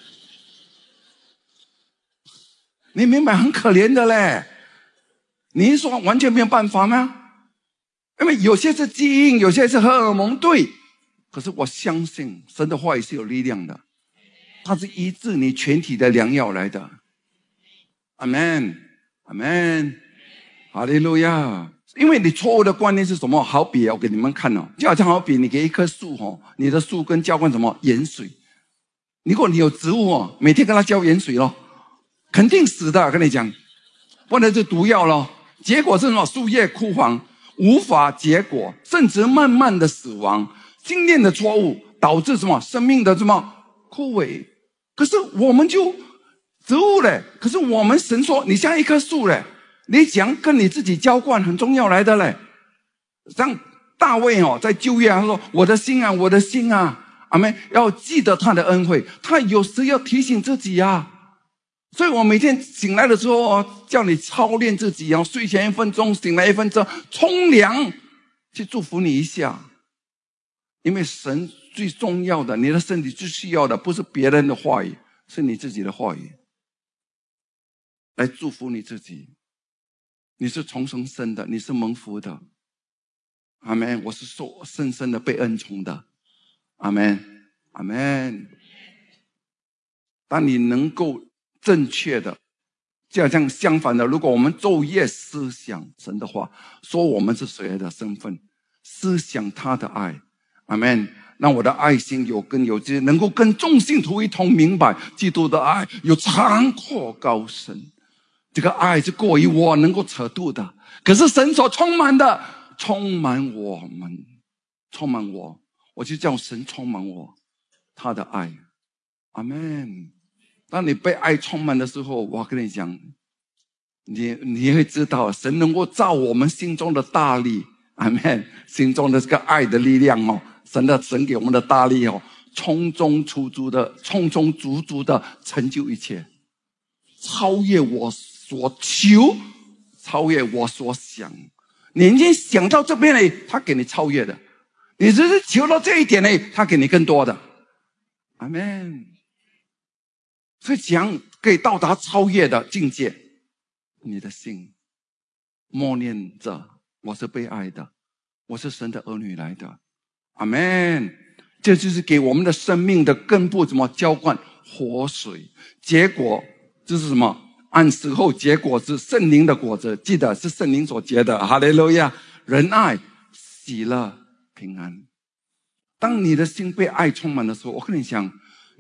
Speaker 1: 你明白很可怜的嘞，你说完全没有办法吗？因为有些是基因，有些是荷尔蒙，对。可是我相信神的话语是有力量的，它是医治你全体的良药来的。阿们，阿们，哈利路亚！因为你错误的观念是什么？好比我给你们看哦，就好像好比你给一棵树哦，你的树根浇灌什么盐水。如果你有植物哦，每天跟它浇盐水咯，肯定死的，跟你讲，不然就毒药咯。结果是什么？树叶枯黄，无法结果，甚至慢慢的死亡。信念的错误导致什么？生命的什么枯萎。可是我们就植物嘞，可是我们神说你像一棵树嘞，你讲跟你自己浇灌很重要来的嘞。像大卫哦，在旧约他说我的心啊，我的心啊，阿们，要记得他的恩惠，他有时要提醒自己啊。所以我每天醒来的时候哦，叫你操练自己哦，睡前一分钟，醒来一分钟，冲凉去祝福你一下。因为神最重要的，你的身体最需要的不是别人的话语，是你自己的话语，来祝福你自己。你是重生生的，你是蒙福的，阿们。我是受深深的被恩宠的，阿们，阿们。当你能够正确的，就好像相反的，如果我们昼夜思想神的话，说我们是谁的身份，思想他的爱，阿们，让我的爱心有根有基，能够跟众信徒一同明白基督的爱有长阔高深。这个爱是过于我能够测度的，可是神所充满的，充满我们，充满我，我就叫神充满我，他的爱，阿们。当你被爱充满的时候，我跟你讲，你你会知道神能够照我们心中的大力，阿们，心中的这个爱的力量哦，神的神给我们的大力哦，充充足足的，充充足足的成就一切，超越我所求，超越我所想。你已经想到这边呢，他给你超越的；你只是求到这一点呢，他给你更多的。阿们。所以讲可以到达超越的境界，你的心默念着我是被爱的，我是神的儿女来的，阿们。这就是给我们的生命的根部怎么浇灌活水，结果就是什么？按时候结果子，圣灵的果子，记得是圣灵所结的，哈利路亚！仁爱、喜乐、平安。当你的心被爱充满的时候，我跟你讲，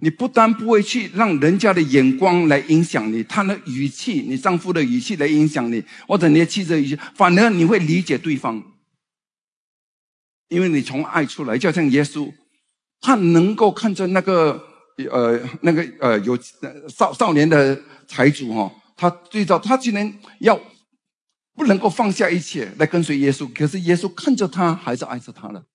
Speaker 1: 你不但不会去让人家的眼光来影响你，他的语气，你丈夫的语气来影响你，或者你的妻子的语气，反而你会理解对方。因为你从爱出来，就像耶稣，他能够看着那个呃那个呃有少少年的财主哈、哦，他对照他竟然要不能够放下一切来跟随耶稣，可是耶稣看着他还是爱着他的。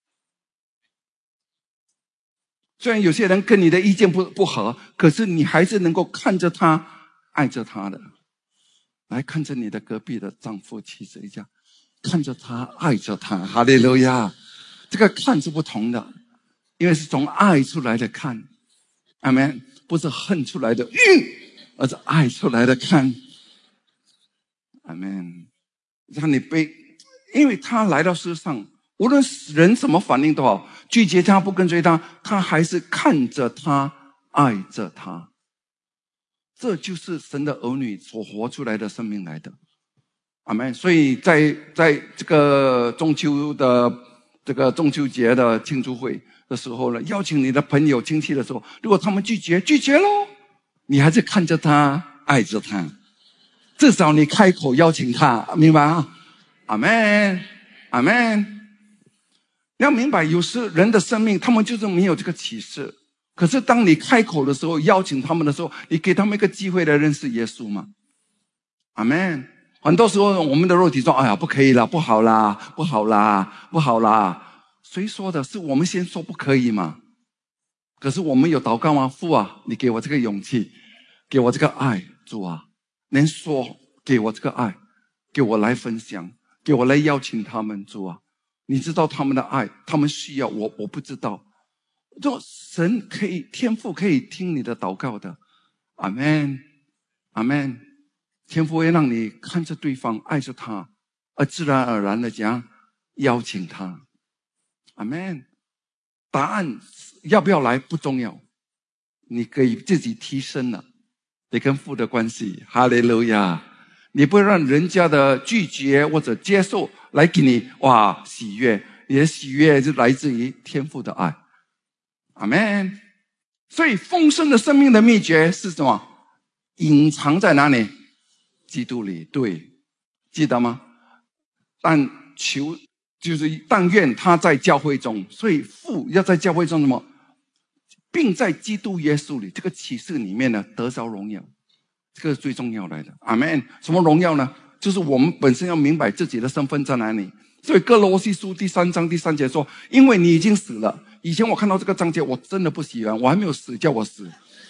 Speaker 1: 虽然有些人跟你的意见不不合，可是你还是能够看着他爱着他的。来看着你的隔壁的丈夫妻子一下，看着他爱着他，哈利路亚。这个看是不同的，因为是从爱出来的看，阿们，不是恨出来的嗯，而是爱出来的看，阿们。让你被，因为他来到世上，无论人什么反应都好，拒绝他不跟随他，他还是看着他爱着他。这就是神的儿女所活出来的生命来的，阿们。所以在在这个中秋的这个中秋节的庆祝会的时候呢，邀请你的朋友亲戚的时候，如果他们拒绝拒绝咯，你还是看着他爱着他，至少你开口邀请他，明白啊？阿们，阿们。你要明白，有时人的生命他们就是没有这个启示，可是当你开口的时候，邀请他们的时候，你给他们一个机会来认识耶稣嘛。阿们。很多时候我们的肉体说，哎呀，不可以啦，不好啦，不好啦，不好啦。谁说的？是我们先说不可以嘛。可是我们有祷告吗？父啊，你给我这个勇气，给我这个爱，主啊，能说给我这个爱，给我来分享，给我来邀请他们，主啊，你知道他们的爱，他们需要我，我不知道。就神可以，天父可以听你的祷告的，阿们，阿们。天父会让你看着对方，爱着他，而自然而然的讲邀请他，阿们。答案要不要来不重要，你可以自己提升了你跟父的关系，哈利路亚。你不会让人家的拒绝或者接受来给你哇喜悦，你的喜悦是来自于天父的爱，阿们。所以丰盛的生命的秘诀是什么？隐藏在哪里？基督里。对，记得吗？但求就是但愿他在教会中，所以父要在教会中什么，并在基督耶稣里这个启示里面呢得着荣耀，这个是最重要来的，阿们。什么荣耀呢？就是我们本身要明白自己的身份在哪里。所以哥罗西书第三章第三节说，因为你已经死了。以前我看到这个章节我真的不喜欢，我还没有死叫我死，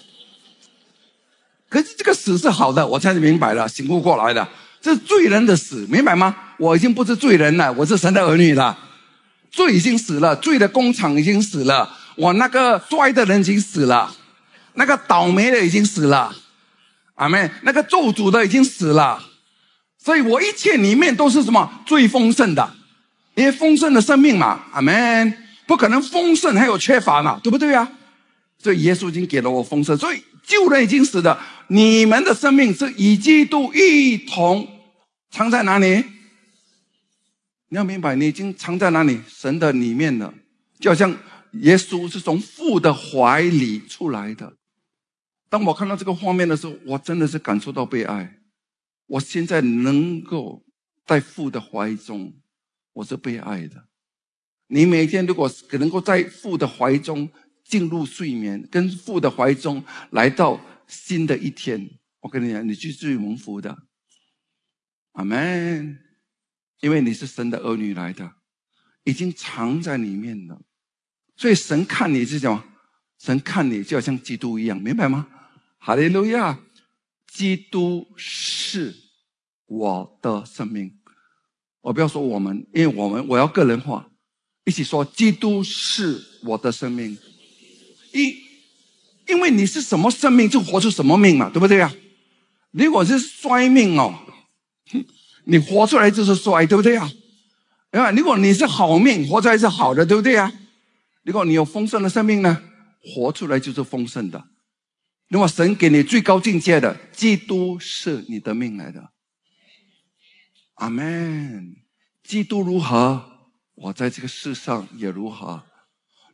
Speaker 1: 可是这个死是好的，我才明白了，醒悟过来了，这是罪人的死，明白吗？我已经不是罪人了，我是神的儿女了。罪已经死了，罪的工厂已经死了，我那个衰的人已经死了，那个倒霉的已经死了，阿们，那个咒诅的已经死了。所以我一切里面都是什么？最丰盛的，因为丰盛的生命嘛，阿们。不可能丰盛还有缺乏嘛，对不对啊？所以耶稣已经给了我丰盛，所以旧人已经死了，你们的生命是与基督一同藏在哪里？你要明白，你已经藏在哪里？神的里面了。就好像耶稣是从父的怀里出来的。当我看到这个画面的时候，我真的是感受到被爱。我现在能够在父的怀中，我是被爱的。你每天如果能够在父的怀中进入睡眠，跟父的怀中来到新的一天，我跟你讲，你就是最蒙福的，阿们。因为你是神的儿女来的，已经藏在里面了。所以神看你是什么？神看你就好像基督一样，明白吗？哈利路亚！基督是我的生命。我不要说我们，因为我们我要个人化，一起说基督是我的生命。因因为你是什么生命，就活出什么命嘛，对不对啊？如果是衰命哦，你活出来就是衰，对不对啊？如果你是好命，活出来是好的，对不对啊？如果你有丰盛的生命呢，活出来就是丰盛的。如果神给你最高境界的，基督是你的命来的，阿们。基督如何，我在这个世上也如何。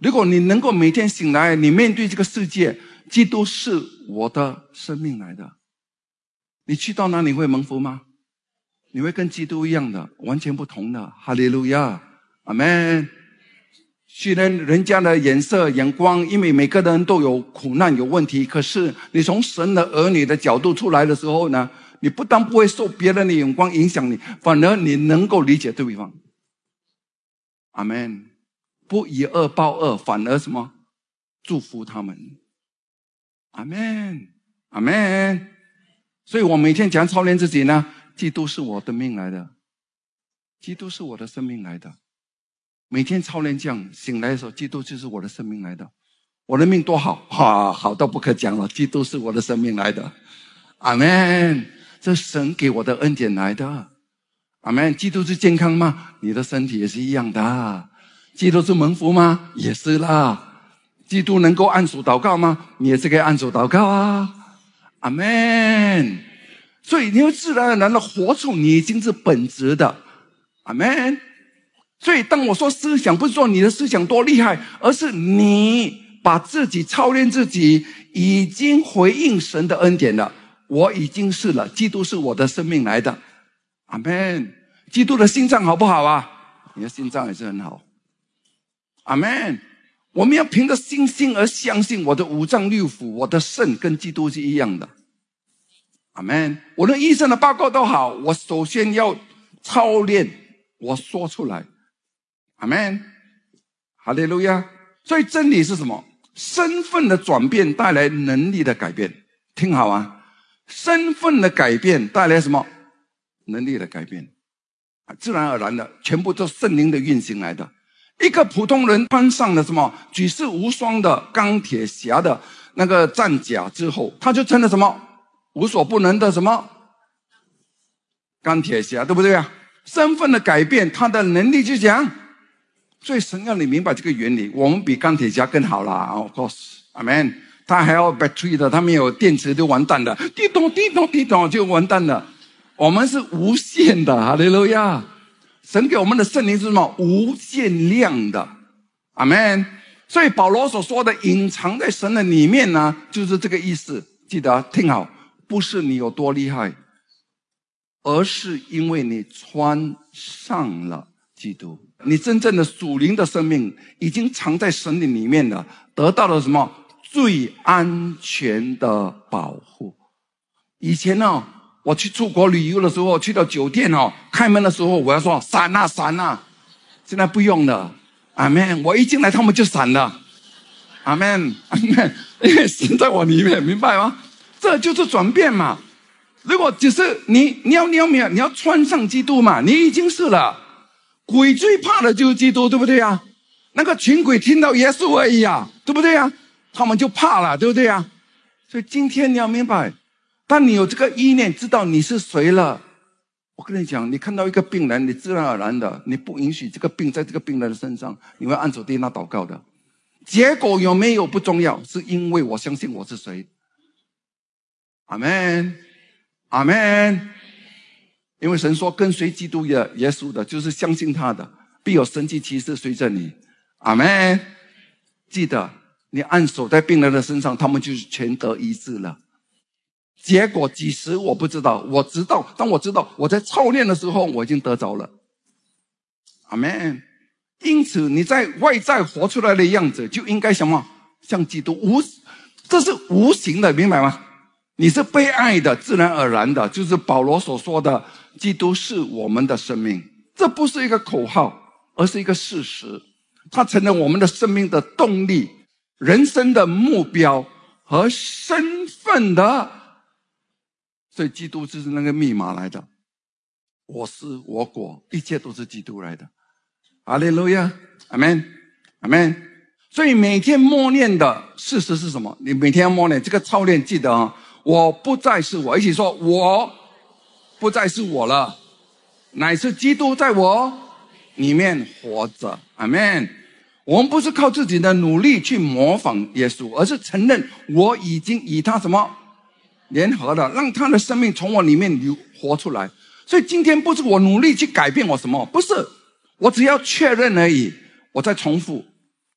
Speaker 1: 如果你能够每天醒来，你面对这个世界，基督是我的生命来的，你去到哪里会蒙福吗？你会跟基督一样的，完全不同的。哈利路亚，阿们。虽然人家的眼色眼光，因为每个人都有苦难有问题，可是你从神的儿女的角度出来的时候呢，你不但不会受别人的眼光影响你，反而你能够理解对方。阿们。不以恶报恶，反而什么？祝福他们。阿们，阿们。所以我每天讲操练自己呢，基督是我的命来的，基督是我的生命来的。每天操练这样，醒来的时候，基督就是我的生命来的。我的命多好，哈，好到不可讲了。基督是我的生命来的。阿们。这神给我的恩典来的。阿们。基督是健康吗？你的身体也是一样的。基督是蒙福吗？也是啦。基督能够按手祷告吗？你也是可以按手祷告啊。阿们。所以你会自然而然的活出你已经是本质的。阿们。所以当我说思想，不是说你的思想多厉害，而是你把自己操练自己，已经回应神的恩典了。我已经是了，基督是我的生命来的。阿们。基督的心脏好不好啊？你的心脏也是很好。阿们。我们要凭着信心而相信，我的五脏六腑，我的肾跟基督是一样的。阿们。我的医生的报告都好，我首先要操练我说出来。阿们。哈利路亚。所以真理是什么？身份的转变带来能力的改变。听好啊，身份的改变带来什么？能力的改变。自然而然的，全部都圣灵的运行来的。一个普通人穿上了什么举世无双的钢铁侠的那个战甲之后，他就成了什么无所不能的什么钢铁侠，对不对啊？身份的改变，他的能力就讲。所以神要你明白这个原理，我们比钢铁侠更好啦 Of course， Amen。 他还要 battery 的，他没有电池就完蛋了，滴咚滴咚滴咚就完蛋了。我们是无限的，哈利路亚。神给我们的圣灵是什么？无限量的。阿们。所以保罗所说的隐藏在神的里面呢，就是这个意思。记得听好，不是你有多厉害，而是因为你穿上了基督，你真正的属灵的生命已经藏在神的里面了，得到了什么？最安全的保护。以前呢，我去出国旅游的时候，去到酒店哦，开门的时候我要说闪啊闪啊，现在不用了。阿们。我一进来他们就闪了。阿们，阿们，因为神在我里面，明白吗？这就是转变嘛。如果只是你你要你要你要你要穿上基督嘛，你已经是了。鬼最怕的就是基督，对不对啊？那个群鬼听到耶稣而已啊，对不对啊？他们就怕了，对不对啊？所以今天你要明白，当你有这个意念，知道你是谁了，我跟你讲，你看到一个病人，你自然而然的，你不允许这个病在这个病人的身上，你会按手替他祷告的。结果有没有不重要，是因为我相信我是谁。阿们，阿们。因为神说跟随基督的耶稣的，就是相信他的，必有神迹奇事随着你。阿们。记得你按手在病人的身上，他们就是全得医治了。结果几时我不知道，我知道，当我知道我在操练的时候，我已经得着了。阿们。因此你在外在活出来的样子，就应该什么？像基督。无，这是无形的，明白吗？你是被爱的，自然而然的，就是保罗所说的，基督是我们的生命。这不是一个口号，而是一个事实。它成了我们的生命的动力，人生的目标和身份的。所以基督就是那个密码来的，我是我果，一切都是基督来的。哈利路亚，阿们，阿们。所以每天默念的事实是什么？你每天要默念这个操练，记得啊，我不再是我，一起说，我不再是我了，乃是基督在我里面活着。阿们。我们不是靠自己的努力去模仿耶稣，而是承认我已经与他什么联合了，让他的生命从我里面流活出来。所以今天不是我努力去改变我什么，不是，我只要确认而已。我再重复，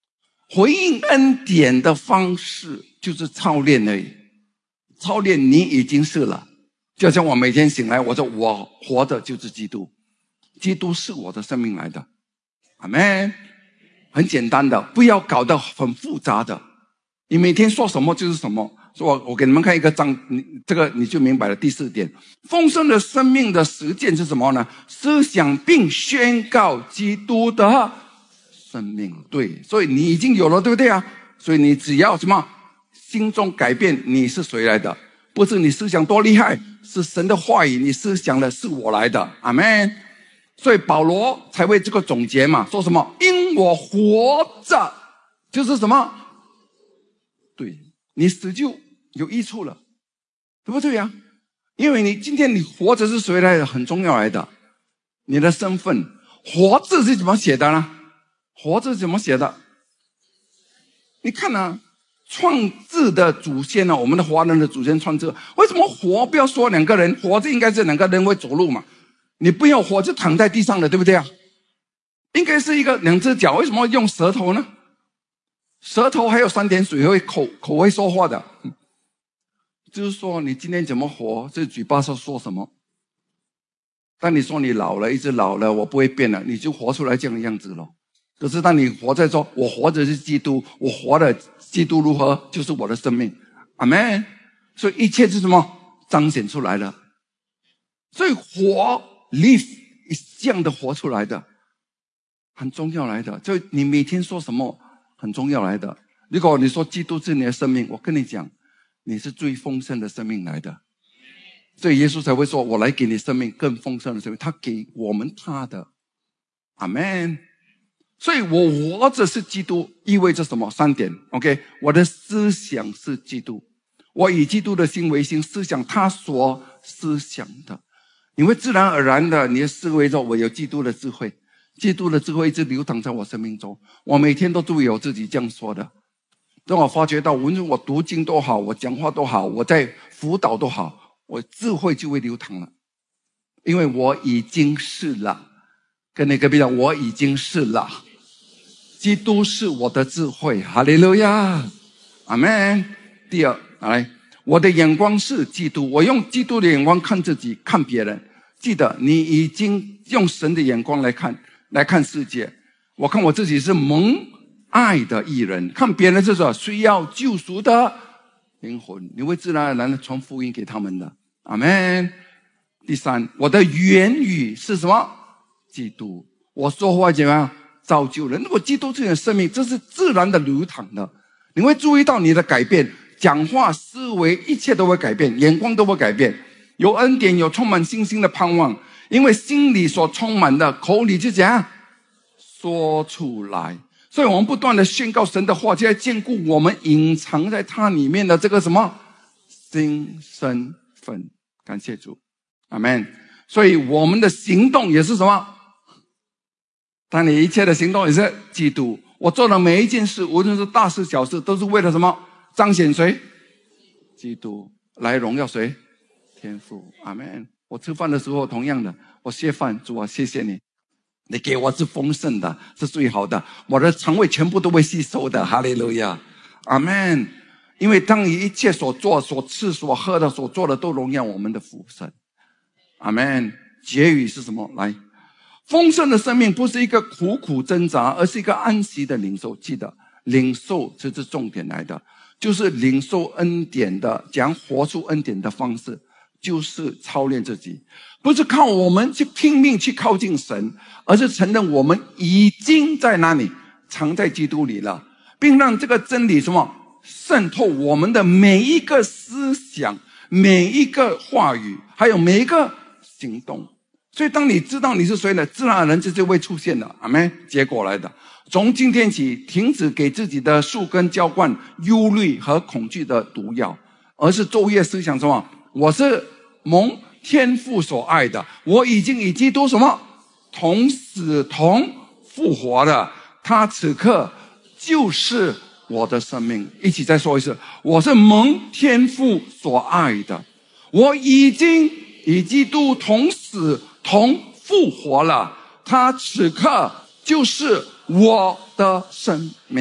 Speaker 1: 回应恩典的方式就是操练而已。操练你已经是了，就像我每天醒来，我说我活着就是基督，基督是我的生命来的。阿们。很简单的，不要搞得很复杂的。你每天说什么就是什么。所以我我给你们看一个章，你这个你就明白了。第四点，丰盛的生命的实践是什么呢？思想并宣告基督的生命。对，所以你已经有了，对不对啊？所以你只要什么？心中改变你是谁来的，不是你思想多厉害，是神的话语，你思想的是我来的。阿们。所以保罗才为这个总结嘛，说什么？因我活着就是什么？对，你死就有益处了，对不对呀？因为你今天你活着是谁来的，很重要来的。你的身份，活着是怎么写的呢？活着是怎么写的？你看啊，创制的祖先呢、啊，我们的华人的祖先创制，为什么活不要说两个人？活着应该是两个人会走路嘛。你不要活就躺在地上的，对不对啊？应该是一个两只脚，为什么用舌头呢？舌头还有三点水会口口会说话的，就是说你今天怎么活，这嘴巴上说什么。当你说你老了，一直老了，我不会变了，你就活出来这样的样子了。可是当你活在说我活着是基督，我活的基督如何，就是我的生命。阿们。所以一切是什么彰显出来了。所以活 live 是这样的活出来的，很重要来的。就你每天说什么很重要来的。如果你说基督是你的生命，我跟你讲，你是最丰盛的生命来的。所以耶稣才会说，我来给你生命更丰盛的生命，他给我们他的。阿们。所以我活着是基督，意味着什么？三点 OK， 我的思想是基督，我以基督的心为心，思想他所思想的。你会自然而然的，你的思维中我有基督的智慧，基督的智慧一直流淌在我生命中。我每天都注意我自己这样说的。当我发觉到，无论我读经多好，我讲话多好，我在辅导多好，我智慧就会流淌了，因为我已经是了。跟你隔壁讲，我已经是了。基督是我的智慧，哈利路亚，阿们。第二，来。我的眼光是基督，我用基督的眼光看自己，看别人。记得你已经用神的眼光来看，来看世界。我看我自己是蒙爱的义人，看别人是说需要救赎的灵魂，你会自然而然的传福音给他们的。阿们。第三，我的言语是什么？基督。我说话怎么样？造就人。如果基督是你的生命，这是自然的流淌的。你会注意到你的改变。讲话、思维，一切都会改变，眼光都会改变。有恩典，有充满信心的盼望，因为心里所充满的，口里就怎样说出来。所以我们不断的宣告神的话，就在兼顾我们隐藏在它里面的这个什么新身份。感谢主，阿们。所以我们的行动也是什么？当你一切的行动也是基督。我做的每一件事，无论是大事小事，都是为了什么？彰显谁？基督。来荣耀谁？天父。阿们。我吃饭的时候同样的，我谢饭，主啊，谢谢你，你给我是丰盛的，是最好的，我的肠胃全部都会吸收的。哈利路亚，阿们。因为当你一切所做、所吃、所喝的、所做的，都荣耀我们的父神。阿们。结语是什么？来，丰盛的生命不是一个苦苦挣扎，而是一个安息的领受。记得领受这是重点来的，就是领受恩典的，讲活出恩典的方式，就是操练自己，不是靠我们去拼命去靠近神，而是承认我们已经在那里藏在基督里了，并让这个真理什么渗透我们的每一个思想、每一个话语，还有每一个行动。所以当你知道你是谁了，自然而然这就会出现了。阿们。结果来的，从今天起停止给自己的树根浇灌忧虑和恐惧的毒药，而是昼夜思想什么？我是蒙天父所爱的，我已经与基督什么同死同复活了，他此刻就是我的生命。一起再说一次，我是蒙天父所爱的，我已经与基督同死同复活了，他此刻就是我的生命。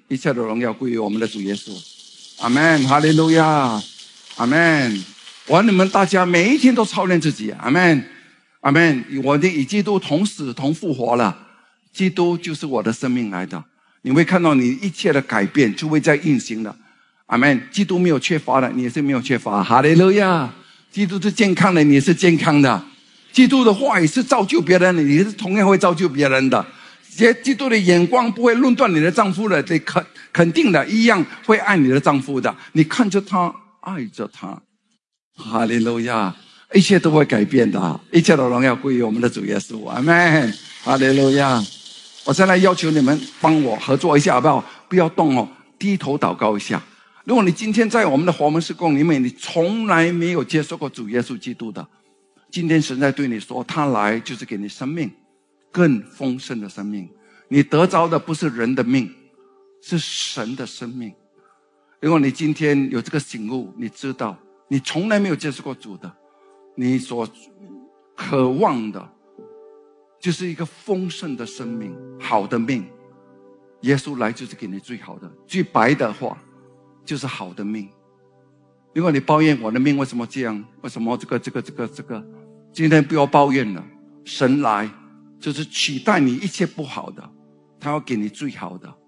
Speaker 1: 一切的荣耀归于我们的主耶稣。阿们，哈利路亚，阿们。我你们大家每一天都操练自己，阿们，阿们。我的与基督同死同复活了，基督就是我的生命来的。你会看到你一切的改变就会在运行的，阿们。基督没有缺乏的，你也是没有缺乏，哈利路亚。基督是健康的，你也是健康的。基督的话语是造就别人的，你是同样会造就别人的。基督的眼光不会论断你的丈夫的，对，肯肯定的一样会爱你的丈夫的。你看着他，爱着他，哈利路亚，一切都会改变的，一切的荣耀归于我们的主耶稣，阿们，哈利路亚。我现在要求你们帮我合作一下好不好？不要动哦，低头祷告一下。如果你今天在我们的华门事工里面，你从来没有接受过主耶稣基督的，今天神在对你说，他来就是给你生命，更丰盛的生命。你得着的不是人的命，是神的生命。如果你今天有这个醒悟，你知道你从来没有接受过主的，你所渴望的就是一个丰盛的生命，好的命。耶稣来就是给你最好的，最白的话就是好的命。如果你抱怨我的命为什么这样，为什么这个这个这个这个，今天不要抱怨了，神来就是取代你一切不好的，他要给你最好的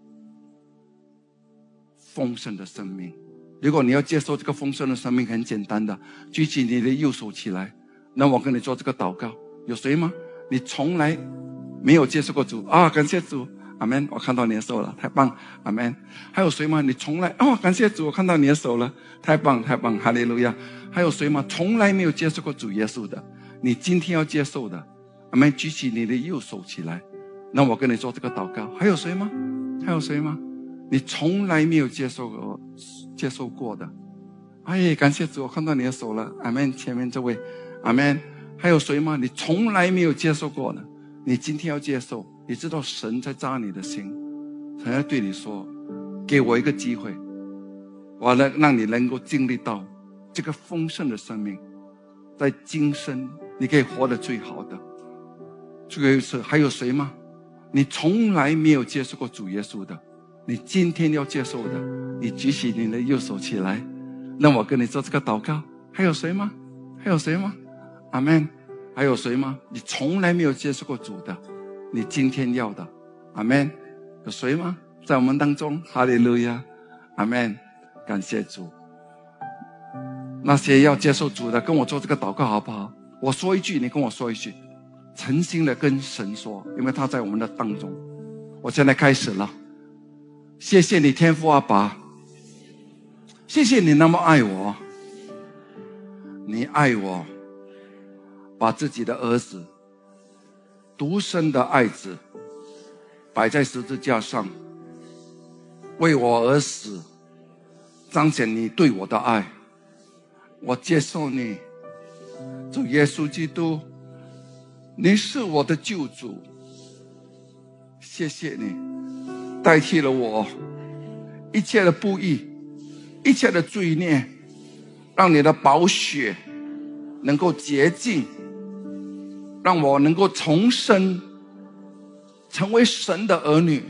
Speaker 1: 丰盛的生命。如果你要接受这个丰盛的生命，很简单的，举起你的右手起来，那我跟你做这个祷告。有谁吗？你从来没有接受过主啊？感谢主，阿们，我看到你的手了，太棒，阿们。还有谁吗？你从来哦，感谢主，我看到你的手了，太棒太棒，哈利路亚。还有谁吗？从来没有接受过主耶稣的，你今天要接受的，阿们，举起你的右手起来，那我跟你做这个祷告。还有谁吗？还有谁吗？你从来没有接受过接受过的，哎，感谢主，我看到你的手了，阿们。前面这位，阿们。还有谁吗？你从来没有接受过的，你今天要接受。你知道神在扎你的心，神要对你说，给我一个机会，我能让你能够经历到这个丰盛的生命，在今生你可以活得最好的。这个是还有谁吗？你从来没有接受过主耶稣的，你今天要接受的，你举起你的右手起来，让我跟你做这个祷告。还有谁吗？还有谁吗？阿们。还有谁吗？你从来没有接受过主的，你今天要的，阿们。有谁吗？在我们当中，哈利路亚，阿们。感谢主。那些要接受主的，跟我做这个祷告好不好？我说一句，你跟我说一句，诚心的跟神说，因为他在我们的当中。我现在开始了。谢谢你天父阿爸，谢谢你那么爱我，你爱我，把自己的儿子，独生的爱子摆在十字架上，为我而死，彰显你对我的爱。我接受你，主耶稣基督，你是我的救主。谢谢你代替了我一切的不义，一切的罪孽，让你的宝血能够洁净，让我能够重生，成为神的儿女，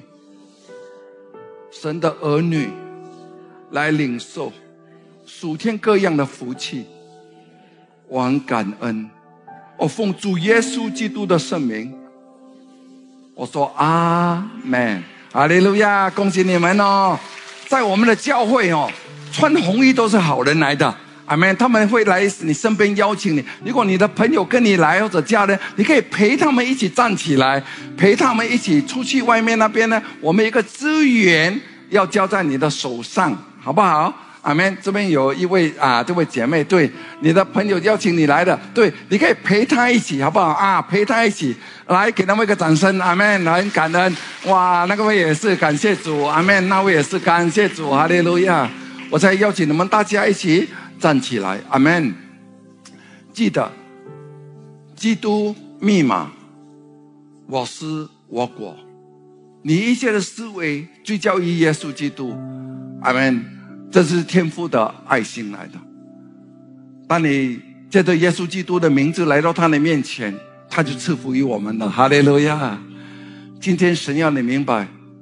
Speaker 1: 神的儿女来领受属天各样的福气。我很感恩，我奉主耶稣基督的圣名，我说阿们，哈利路亚！恭喜你们哦，在我们的教会哦，穿红衣都是好人来的，阿们。他们会来你身边邀请你，如果你的朋友跟你来或者家人，你可以陪他们一起站起来，陪他们一起出去外面那边呢，我们一个资源要交在你的手上，好不好？阿们。这边有一位啊，这位姐妹，对，你的朋友邀请你来的，对，你可以陪他一起，好不好啊？陪他一起来，给他们一个掌声，阿们。很感恩，哇，那个位也是感谢主，阿们。那位也是感谢主，哈利路亚。我再邀请你们大家一起站起来，阿们。记得基督密码，我思我果，你一切的思维聚焦于耶稣基督，阿们。这是天父的爱心来的。当你借着耶稣基督的名字来到他的面前，他就赐福于我们了，哈利路亚。今天神要你明白，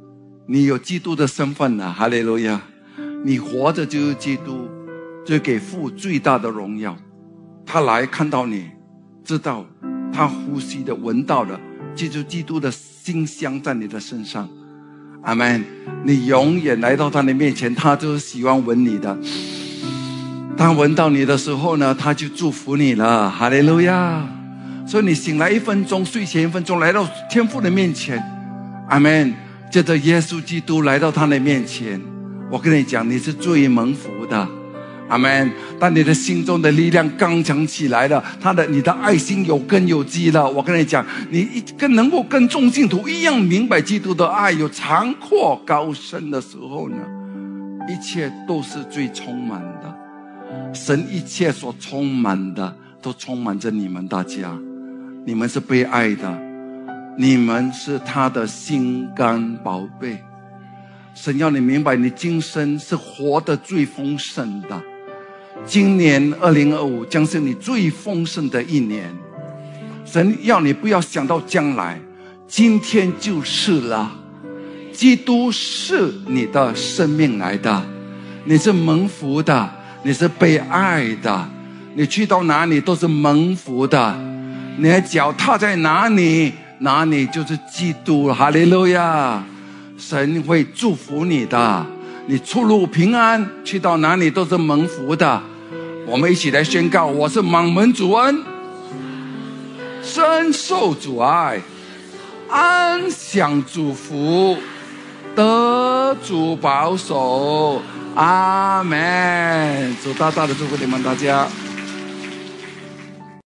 Speaker 1: 你有基督的身份了，哈利路亚！你活着就是基督，就给父最大的荣耀。他来看到你，知道他呼吸的、闻到的，记住基督的馨香在你的身上。阿们！你永远来到他的面前，他就是喜欢闻你的。当闻到你的时候呢，他就祝福你了，哈利路亚！所以你醒来一分钟，睡前一分钟，来到天父的面前，阿们！接着耶稣基督来到他的面前，我跟你讲，你是最蒙福的，阿们！当你的心中的力量刚强起来了，他的你的爱心有根有基了，我跟你讲，你一跟能够跟众信徒一样明白基督的爱有长阔高深的时候呢，一切都是最充满的。神一切所充满的都充满着你们大家，你们是被爱的，你们是他的心肝宝贝。神要你明白，你今生是活得最丰盛的。今年二零二五将是你最丰盛的一年。神要你不要想到将来，今天就是了。基督是你的生命来的，你是蒙福的，你是被爱的，你去到哪里都是蒙福的。你的脚踏在哪里，哪里就是基督，哈利路亚！神会祝福你的，你出入平安，去到哪里都是蒙福的。我们一起来宣告，我是满蒙主恩，深受主爱，安享主福，得主保守。阿们！主大大的祝福你们大家。